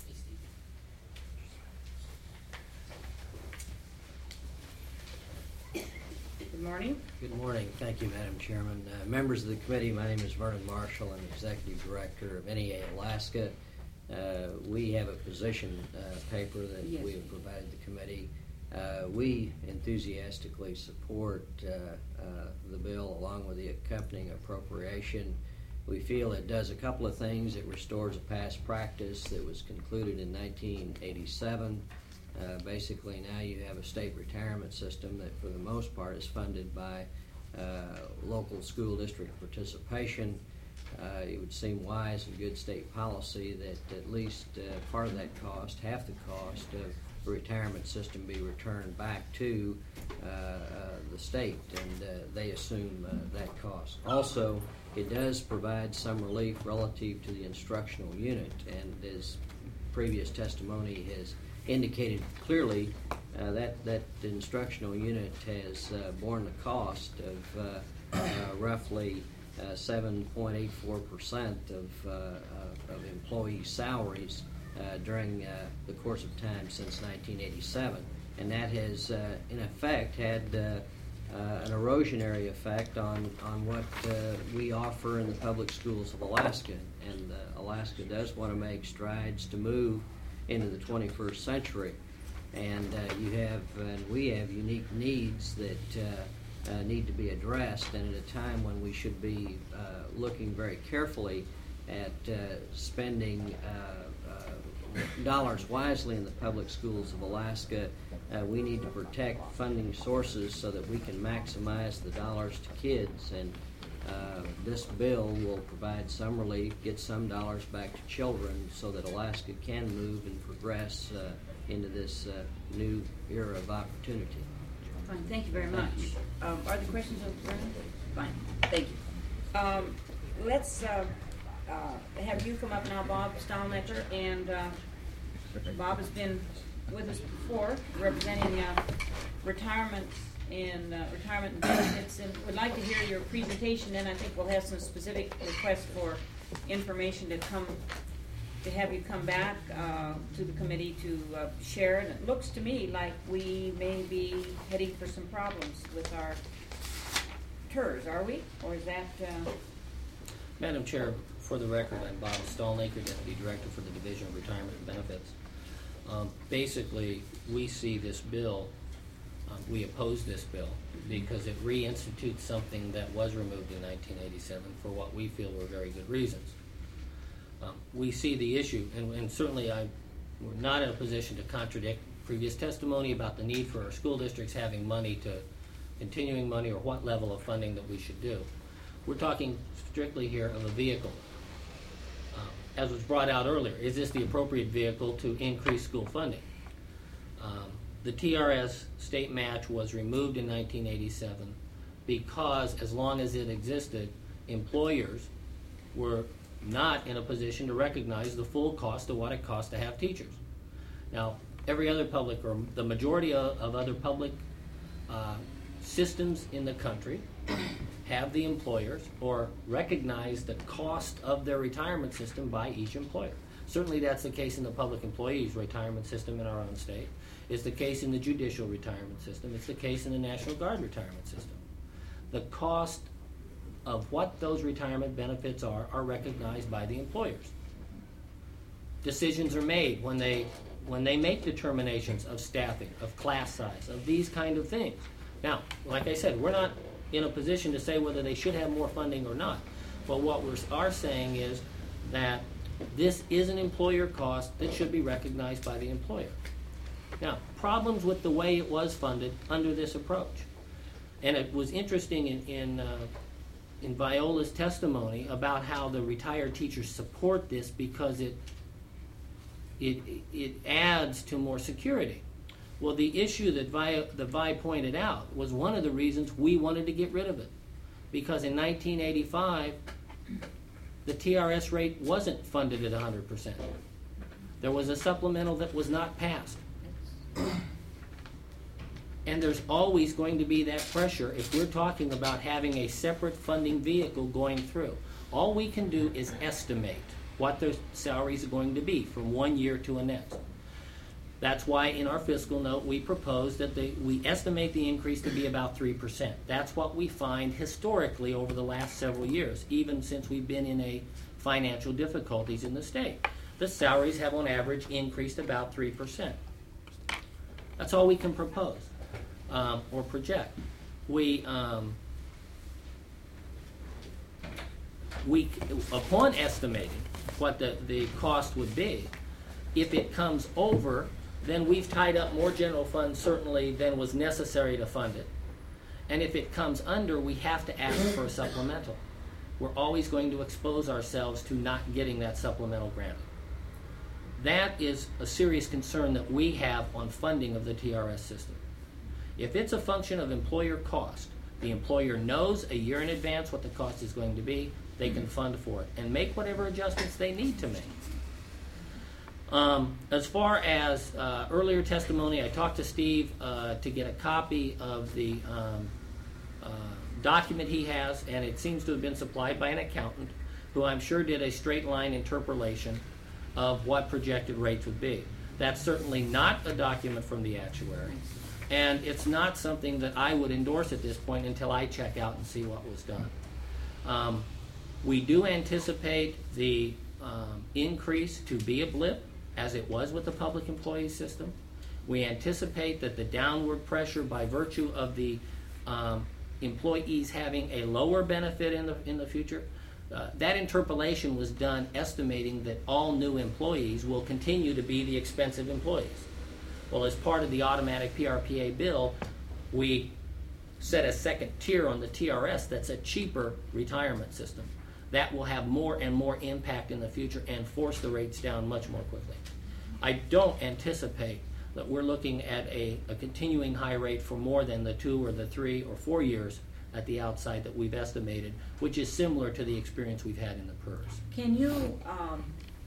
Good morning. Good morning. Thank you, Madam Chairman. Uh, members of the committee, my name is Vernon Marshall. I'm Executive Director of N E A Alaska. Uh, we have a position uh, paper that Yes. we have provided the committee. Uh, we enthusiastically support uh, uh, the bill along with the accompanying appropriation. We feel it does a couple of things. It restores a past practice that was concluded in nineteen eighty-seven. Uh, basically, now you have a state retirement system that, for the most part, is funded by uh, local school district participation. Uh, it would seem wise and good state policy that at least uh, part of that cost, half the cost of the retirement system, be returned back to uh, uh, the state, and uh, they assume uh, that cost. Also, it does provide some relief relative to the instructional unit, and as previous testimony has indicated clearly, uh, that, that instructional unit has uh, borne the cost of uh, uh, roughly uh, seven point eight four percent of, uh, uh, of employee salaries uh, during uh, the course of time since nineteen eighty-seven. And that has, uh, in effect, had uh, uh, an erosionary effect on, on what uh, we offer in the public schools of Alaska. And uh, Alaska does want to make strides to move into the twenty-first century. And uh, you have, and we have unique needs that uh, uh, need to be addressed, and at a time when we should be uh, looking very carefully at uh, spending uh, uh, dollars wisely in the public schools of Alaska, uh, we need to protect funding sources so that we can maximize the dollars to kids. And Uh, this bill will provide some relief, get some dollars back to children, so that Alaska can move and progress uh, into this uh, new era of opportunity. Fine, thank you very much. Um, Are there questions of Vern? Fine, thank you. Um, Let's uh, uh, have you come up now, Bob Stalnecker, and uh, Bob has been with us before, representing uh, retirement and uh, retirement and benefits, and would like to hear your presentation. Then I think we'll have some specific requests for information to come, to have you come back uh, to the committee to uh, share. And it looks to me like we may be heading for some problems with our T E R S, are we? Or is that? Uh... Madam Chair, for the record, I'm Bob Stalnaker, Deputy Director for the Division of Retirement and Benefits. Um, basically, we see this bill. Uh, we oppose this bill because it reinstitutes something that was removed in nineteen eighty-seven for what we feel were very good reasons. Um, we see the issue, and, and certainly I, we're not in a position to contradict previous testimony about the need for our school districts having money to, continuing money, or what level of funding that we should do. We're talking strictly here of a vehicle. Uh, as was brought out earlier, is this the appropriate vehicle to increase school funding? Um, The T R S state match was removed in nineteen eighty-seven because, as long as it existed, employers were not in a position to recognize the full cost of what it costs to have teachers. Now, every other public, or the majority of, of other public uh, systems in the country, have the employers or recognize the cost of their retirement system by each employer. Certainly that's the case in the public employees retirement system in our own state. It's the case in the judicial retirement system. It's the case in the National Guard retirement system. The cost of what those retirement benefits are are recognized by the employers. Decisions are made when they when they make determinations of staffing, of class size, of these kind of things. Now, like I said, we're not in a position to say whether they should have more funding or not. But what we are saying is that this is an employer cost that should be recognized by the employer. Now, problems with the way it was funded under this approach. And it was interesting in, in, uh, in Viola's testimony about how the retired teachers support this because it, it, it adds to more security. Well, the issue that Vi, that Vi pointed out was one of the reasons we wanted to get rid of it. Because in nineteen eighty-five, the T R S rate wasn't funded at one hundred percent. There was a supplemental that was not passed. And there's always going to be that pressure if we're talking about having a separate funding vehicle going through. All we can do is estimate what the salaries are going to be from one year to the next. That's why in our fiscal note we propose that the, we estimate the increase to be about three percent. That's what we find historically over the last several years, even since we've been in a financial difficulties in the state. The salaries have on average increased about three percent. That's all we can propose um, or project. We, um, we, upon estimating what the, the cost would be, if it comes over, then we've tied up more general funds certainly than was necessary to fund it. And if it comes under, we have to ask for a supplemental. We're always going to expose ourselves to not getting that supplemental granted. That is a serious concern that we have on funding of the T R S system. If it's a function of employer cost, the employer knows a year in advance what the cost is going to be, they can fund for it and make whatever adjustments they need to make. Um, as far as uh, earlier testimony, I talked to Steve uh, to get a copy of the um, uh, document he has, and it seems to have been supplied by an accountant who I'm sure did a straight line interpolation of what projected rates would be. That's certainly not a document from the actuary, and it's not something that I would endorse at this point until I check out and see what was done. Um, we do anticipate the um, increase to be a blip, as it was with the public employee system. We anticipate that the downward pressure by virtue of the um, employees having a lower benefit in the, in the future, uh, that interpolation was done estimating that all new employees will continue to be the expensive employees. Well, as part of the automatic P R P A bill, we set a second tier on the T R S that's a cheaper retirement system. That will have more and more impact in the future and force the rates down much more quickly. I don't anticipate that we're looking at a, a continuing high rate for more than the two or the three or four years at the outside that we've estimated, which is similar to the experience we've had in the P E R S. Can you um,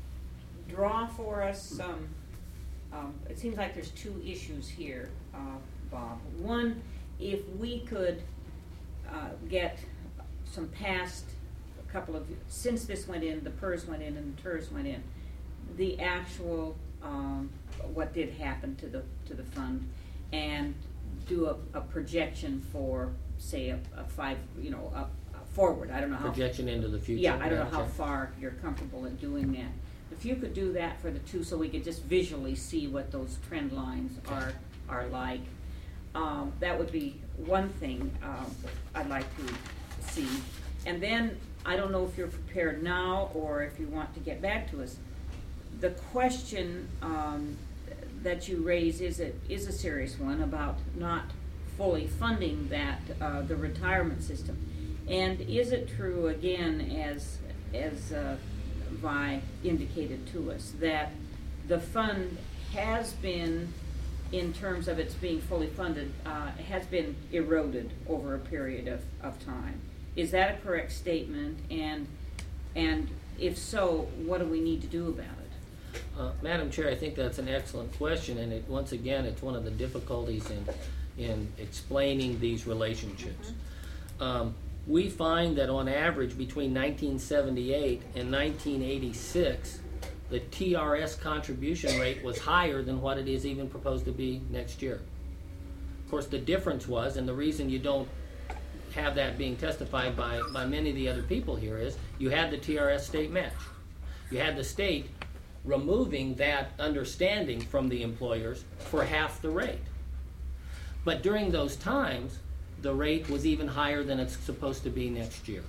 draw for us some, um, it seems like there's two issues here, uh, Bob. One, if we could uh, get some past couple of, since this went in, the P E R S went in and the T E R S went in, the actual, um, what did happen to the to the fund, and do a, a projection for, say, a, a five, you know, a, a forward. I don't know how. Projection into the future. Yeah, I don't know how sure. far you're comfortable in doing that. If you could do that for the two, so we could just visually see what those trend lines are are like, um, that would be one thing um, I'd like to see. And then, I don't know if you're prepared now or if you want to get back to us. The question um, that you raise is a, is a serious one about not fully funding that, uh, the retirement system. And is it true, again, as, as uh, Vi indicated to us, that the fund has been, in terms of its being fully funded, uh, has been eroded over a period of, of time? Is that a correct statement? And and if so, what do we need to do about it? Uh, Madam Chair, I think that's an excellent question, and it, once again, it's one of the difficulties in, in explaining these relationships. Um, we find that on average between nineteen seventy-eight and nineteen eighty-six, the T R S contribution rate was higher than what it is even proposed to be next year. Of course, the difference was, and the reason you don't have that being testified by, by many of the other people here, is you had the T R S state match. You had the state removing that understanding from the employers for half the rate. But during those times, the rate was even higher than it's supposed to be next year.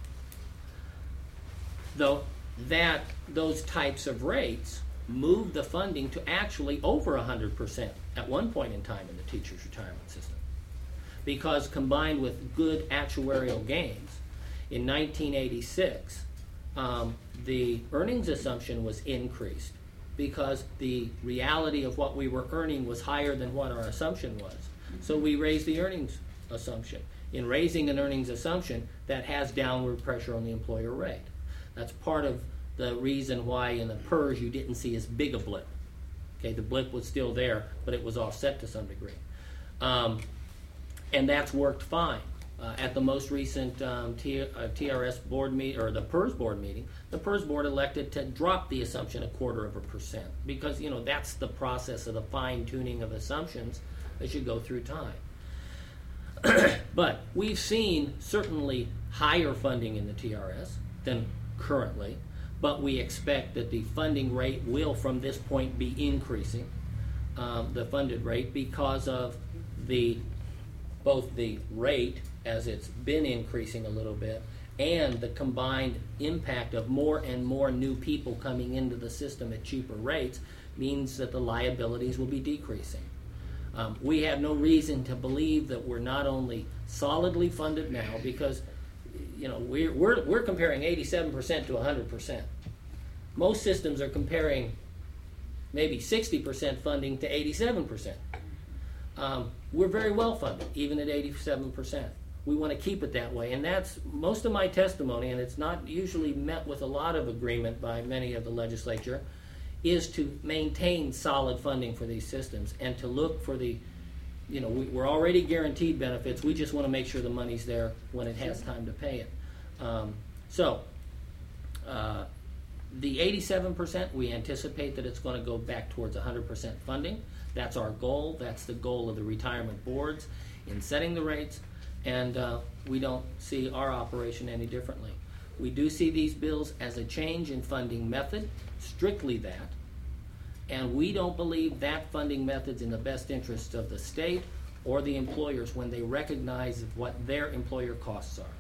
Though that those types of rates moved the funding to actually over one hundred percent at one point in time in the teachers' retirement system. Because combined with good actuarial gains, in nineteen eighty-six, um, the earnings assumption was increased because the reality of what we were earning was higher than what our assumption was. So we raised the earnings assumption. In raising an earnings assumption, that has downward pressure on the employer rate. That's part of the reason why in the P E R S you didn't see as big a blip. Okay, the blip was still there, but it was offset to some degree. Um, and that's worked fine. Uh, at the most recent um, T, uh, T R S board meet or the P E R S board meeting, the P E R S board elected to drop the assumption a quarter of a percent because you know that's the process of the fine tuning of assumptions as you go through time. But we've seen certainly higher funding in the T R S than currently, but we expect that the funding rate will from this point be increasing, um, the funded rate, because of the both the rate as it's been increasing a little bit and the combined impact of more and more new people coming into the system at cheaper rates means that the liabilities will be decreasing. Um, we have no reason to believe that we're not only solidly funded now because you know we're, we're, we're comparing eighty-seven percent to one hundred percent. Most systems are comparing maybe sixty percent funding to eighty-seven percent. Um, we're very well funded, even at eighty-seven percent. We want to keep it that way, and that's most of my testimony, and it's not usually met with a lot of agreement by many of the legislature, is to maintain solid funding for these systems and to look for the, you know, we, we're already guaranteed benefits. We just want to make sure the money's there when it has time to pay it. Um, so, uh, the eighty-seven percent, we anticipate that it's going to go back towards one hundred percent funding. That's our goal. That's the goal of the retirement boards in setting the rates, and uh, we don't see our operation any differently. We do see these bills as a change in funding method, strictly that, and we don't believe that funding method's in the best interest of the state or the employers when they recognize what their employer costs are.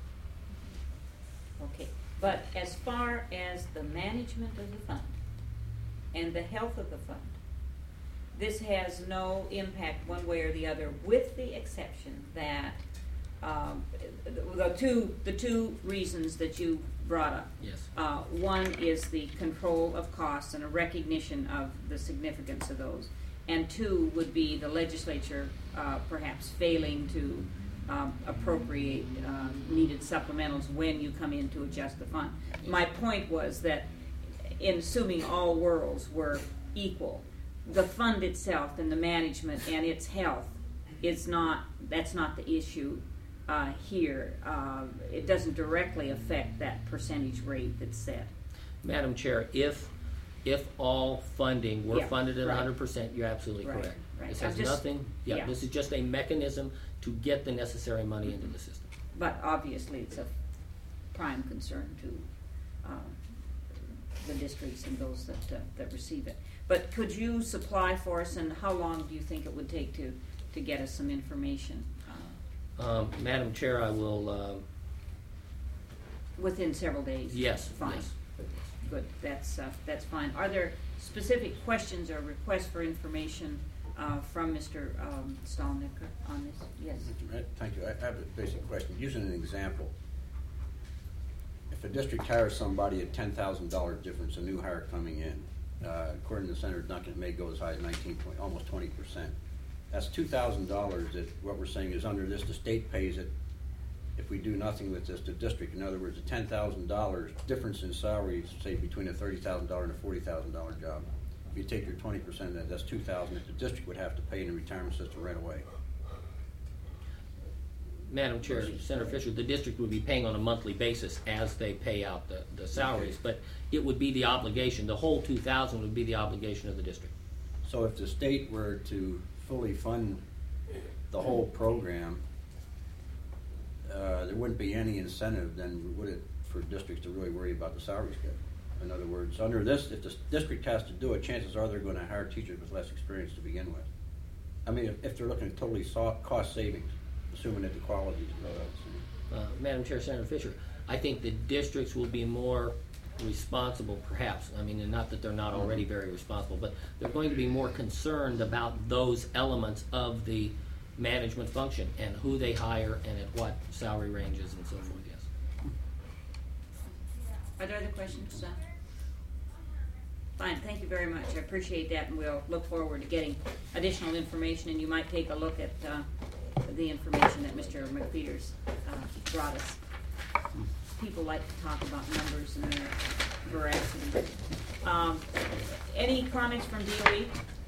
Okay, but as far as the management of the fund and the health of the fund, this has no impact one way or the other, with the exception that um, the, the two the two reasons that you brought up. Yes. Uh, one is the control of costs and a recognition of the significance of those, and two would be the legislature uh, perhaps failing to um, appropriate uh, needed supplementals when you come in to adjust the fund. Yes. My point was that in assuming all worlds were equal, the fund itself and the management and its health is not, that's not the issue uh, here. Uh, it doesn't directly affect that percentage rate that's set. Madam Chair, if if all funding were Yeah, funded at right. one hundred percent, you're absolutely Right, correct. right. This I'm has just- nothing, yeah, yeah. this is just a mechanism to get the necessary money into the system. But obviously it's a prime concern to uh, the districts and those that, uh, that receive it. But could you supply for us, and how long do you think it would take to, to get us some information? Uh, Um, Madam Chair, I will, uh, within several days? yes, Fine. yes. Good, that's, uh, that's fine. Are there specific questions or requests for information uh, from Mister Um, Stallnecker on this? Yes. Right, thank you. I have a basic question. Using an example, if a district hires somebody at ten thousand dollars difference, a new hire coming in, uh, according to Senator Duncan, it may go as high as nineteen point, almost twenty percent. That's two thousand dollars that what we're saying is under this, the state pays it. If we do nothing with this, the district, in other words, a ten thousand dollars difference in salaries, say between a thirty thousand dollars and a forty thousand dollars job. If you take your twenty percent of that, that's two thousand that the district would have to pay in the retirement system right away. Madam Chair, Senator Fisher, the district would be paying on a monthly basis as they pay out the, the salaries, but it would be the obligation, the whole two thousand would be the obligation of the district. So if the state were to fully fund the whole program, uh, there wouldn't be any incentive then, would it, for districts to really worry about the salary schedule? In other words, under this, if the district has to do it, chances are they're going to hire teachers with less experience to begin with. I mean, if, if they're looking at totally soft cost savings, assuming that the quality is good. Uh, Madam Chair, Senator Fisher, I think the districts will be more responsible, perhaps. I mean, and not that they're not already very responsible, but they're going to be more concerned about those elements of the management function and who they hire and at what salary ranges and so forth. Yes. Are there other questions? Uh, Fine, thank you very much. I appreciate that, and we'll look forward to getting additional information, and you might take a look at uh, the information that Mister McPeters uh, brought us. People like to talk about numbers and their veracity. Um, any comments from D O E?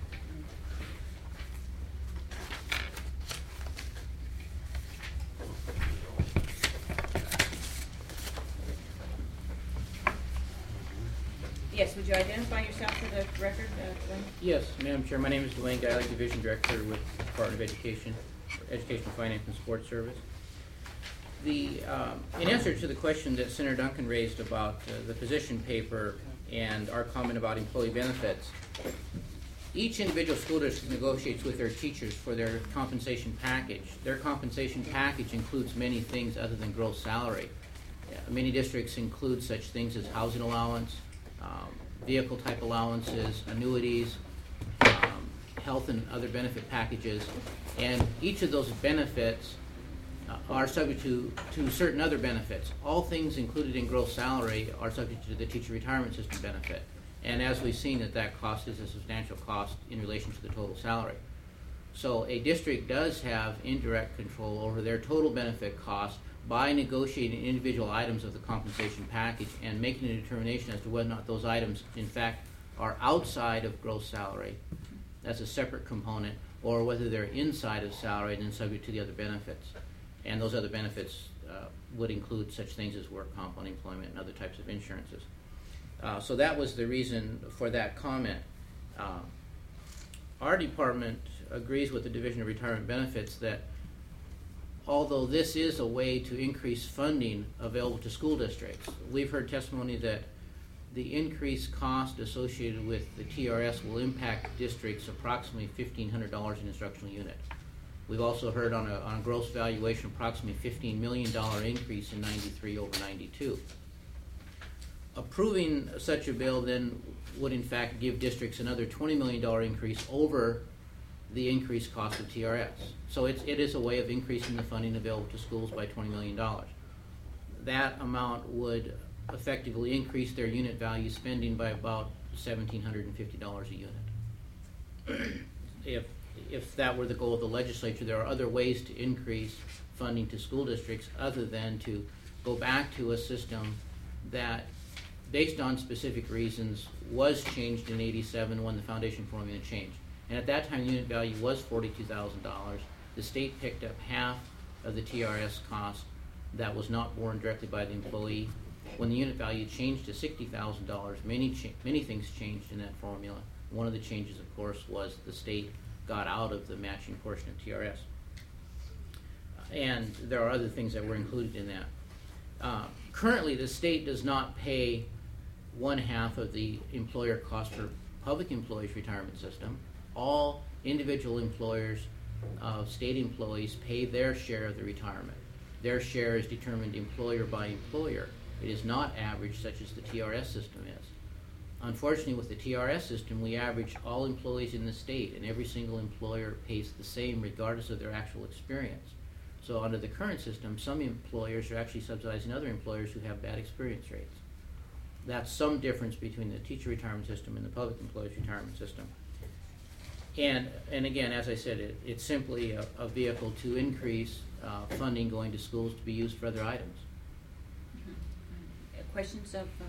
Yes, would you identify yourself for the record, uh, Dwayne? Yes, Madam Chair, my name is Dwayne Guiley, Division Director with the Department of Education, Education, Finance, and Sports Service. The, um, in answer to the question that Senator Duncan raised about uh, the position paper and our comment about employee benefits, each individual school district negotiates with their teachers for their compensation package. Their compensation package includes many things other than gross salary. Uh, many districts include such things as housing allowance, um, vehicle type allowances, annuities, um, health and other benefit packages, and each of those benefits uh, are subject to, to certain other benefits. All things included in gross salary are subject to the teacher retirement system benefit. And as we've seen, that that cost is a substantial cost in relation to the total salary. So a district does have indirect control over their total benefit cost by negotiating individual items of the compensation package and making a determination as to whether or not those items, in fact, are outside of gross salary, that's a separate component, or whether they're inside of salary and then subject to the other benefits. And those other benefits uh, would include such things as work comp, unemployment, and other types of insurances. Uh, so that was the reason for that comment. Uh, our department agrees with the Division of Retirement Benefits that although this is a way to increase funding available to school districts, we've heard testimony that the increased cost associated with the T R S will impact districts approximately fifteen hundred dollars an instructional unit. We've also heard on a, on a gross valuation approximately fifteen million dollars increase in ninety-three over ninety-two. Approving such a bill then would in fact give districts another twenty million dollars increase over the increased cost of T R S. So it's, it is a way of increasing the funding available to schools by twenty million dollars. That amount would effectively increase their unit value spending by about one thousand seven hundred fifty dollars a unit. if, if that were the goal of the legislature, there are other ways to increase funding to school districts other than to go back to a system that, based on specific reasons, was changed in eighty-seven when the foundation formula changed. And at that time, the unit value was forty-two thousand dollars. The state picked up half of the T R S cost that was not borne directly by the employee. When the unit value changed to sixty thousand dollars, many, cha many things changed in that formula. One of the changes, of course, was the state got out of the matching portion of T R S. And there are other things that were included in that. Uh, currently, the state does not pay one half of the employer cost for public employees' retirement system. All individual employers of state employees pay their share of the retirement. Their share is determined employer by employer. It is not averaged such as the T R S system is. Unfortunately, with the T R S system, we average all employees in the state, and every single employer pays the same regardless of their actual experience. So under the current system, some employers are actually subsidizing other employers who have bad experience rates. That's some difference between the teacher retirement system and the public employees retirement system. And, and again, as I said, it, it's simply a, a vehicle to increase uh, funding going to schools to be used for other items. Mm-hmm. Questions of uh,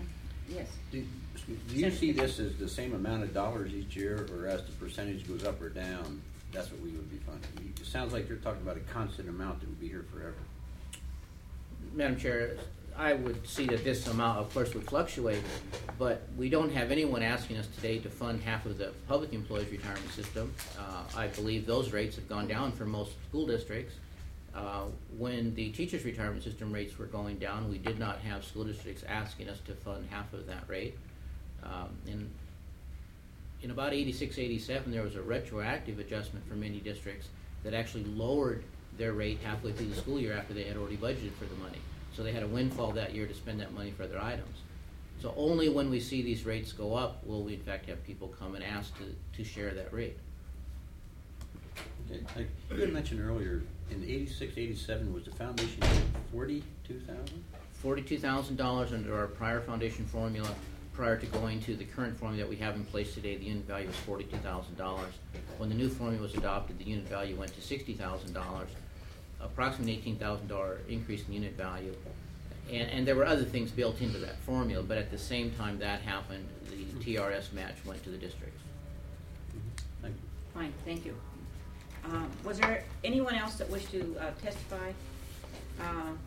Yes. Do, excuse- do you see this as the same amount of dollars each year, or as the percentage goes up or down, that's what we would be funding? You- It sounds like you're talking about a constant amount that would be here forever. Madam Chair, I would see that this amount, of course, would fluctuate, but we don't have anyone asking us today to fund half of the public employees' retirement system. Uh, I believe those rates have gone down for most school districts. Uh, when the teachers' retirement system rates were going down, we did not have school districts asking us to fund half of that rate. Um, in, in about eighty-six, eighty-seven, there was a retroactive adjustment for many districts that actually lowered their rate halfway through the school year after they had already budgeted for the money. So they had a windfall that year to spend that money for other items. So only when we see these rates go up will we in fact have people come and ask to, to share that rate. Okay, thank you. You had mentioned earlier, in eighty-six, eighty-seven, was the foundation forty-two thousand? Forty-two thousand dollars under our prior foundation formula. Prior to going to the current formula that we have in place today, the unit value was forty-two thousand dollars. When the new formula was adopted, the unit value went to sixty thousand dollars, approximately eighteen thousand dollars increase in unit value. And, and there were other things built into that formula, but at the same time that happened, the T R S match went to the districts. Thank you. Fine, thank you. Um, was there anyone else that wished to uh, testify? Uh,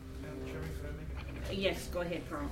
yes, go ahead, Carl.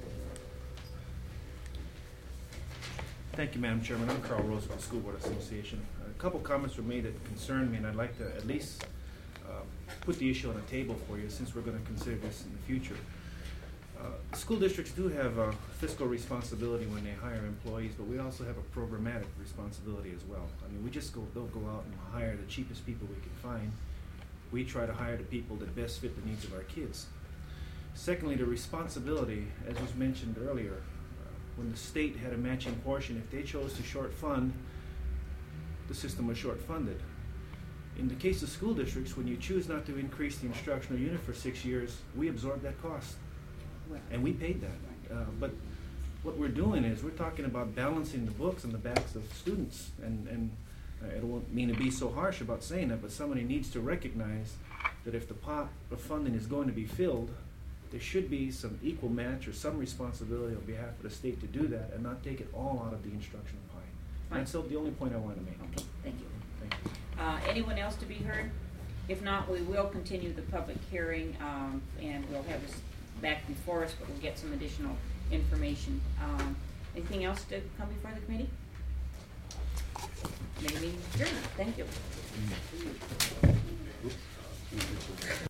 Thank you, Madam Chairman. I'm Carl Roosevelt, School Board Association. A couple comments were made that concern me, and I'd like to at least uh, put the issue on the table for you, since we're going to consider this in the future. Uh, school districts do have a fiscal responsibility when they hire employees, but we also have a programmatic responsibility as well. I mean, we just go, don't go out and hire the cheapest people we can find. We try to hire the people that best fit the needs of our kids. Secondly, the responsibility, as was mentioned earlier, uh, when the state had a matching portion, if they chose to short fund, the system was short funded. In the case of school districts, when you choose not to increase the instructional unit for six years, we absorb that cost. And we paid that. Uh, but what we're doing is we're talking about balancing the books on the backs of students. And, and I don't mean to be so harsh about saying that, but somebody needs to recognize that if the pot of funding is going to be filled, there should be some equal match or some responsibility on behalf of the state to do that and not take it all out of the instructional pie. Fine. That's the only point I want to make. Okay, thank you. Thank you. Uh, anyone else to be heard? If not, we will continue the public hearing, um, and we'll have this back before us, but we'll get some additional information. Um, anything else to come before the committee? Maybe adjourned. Thank you.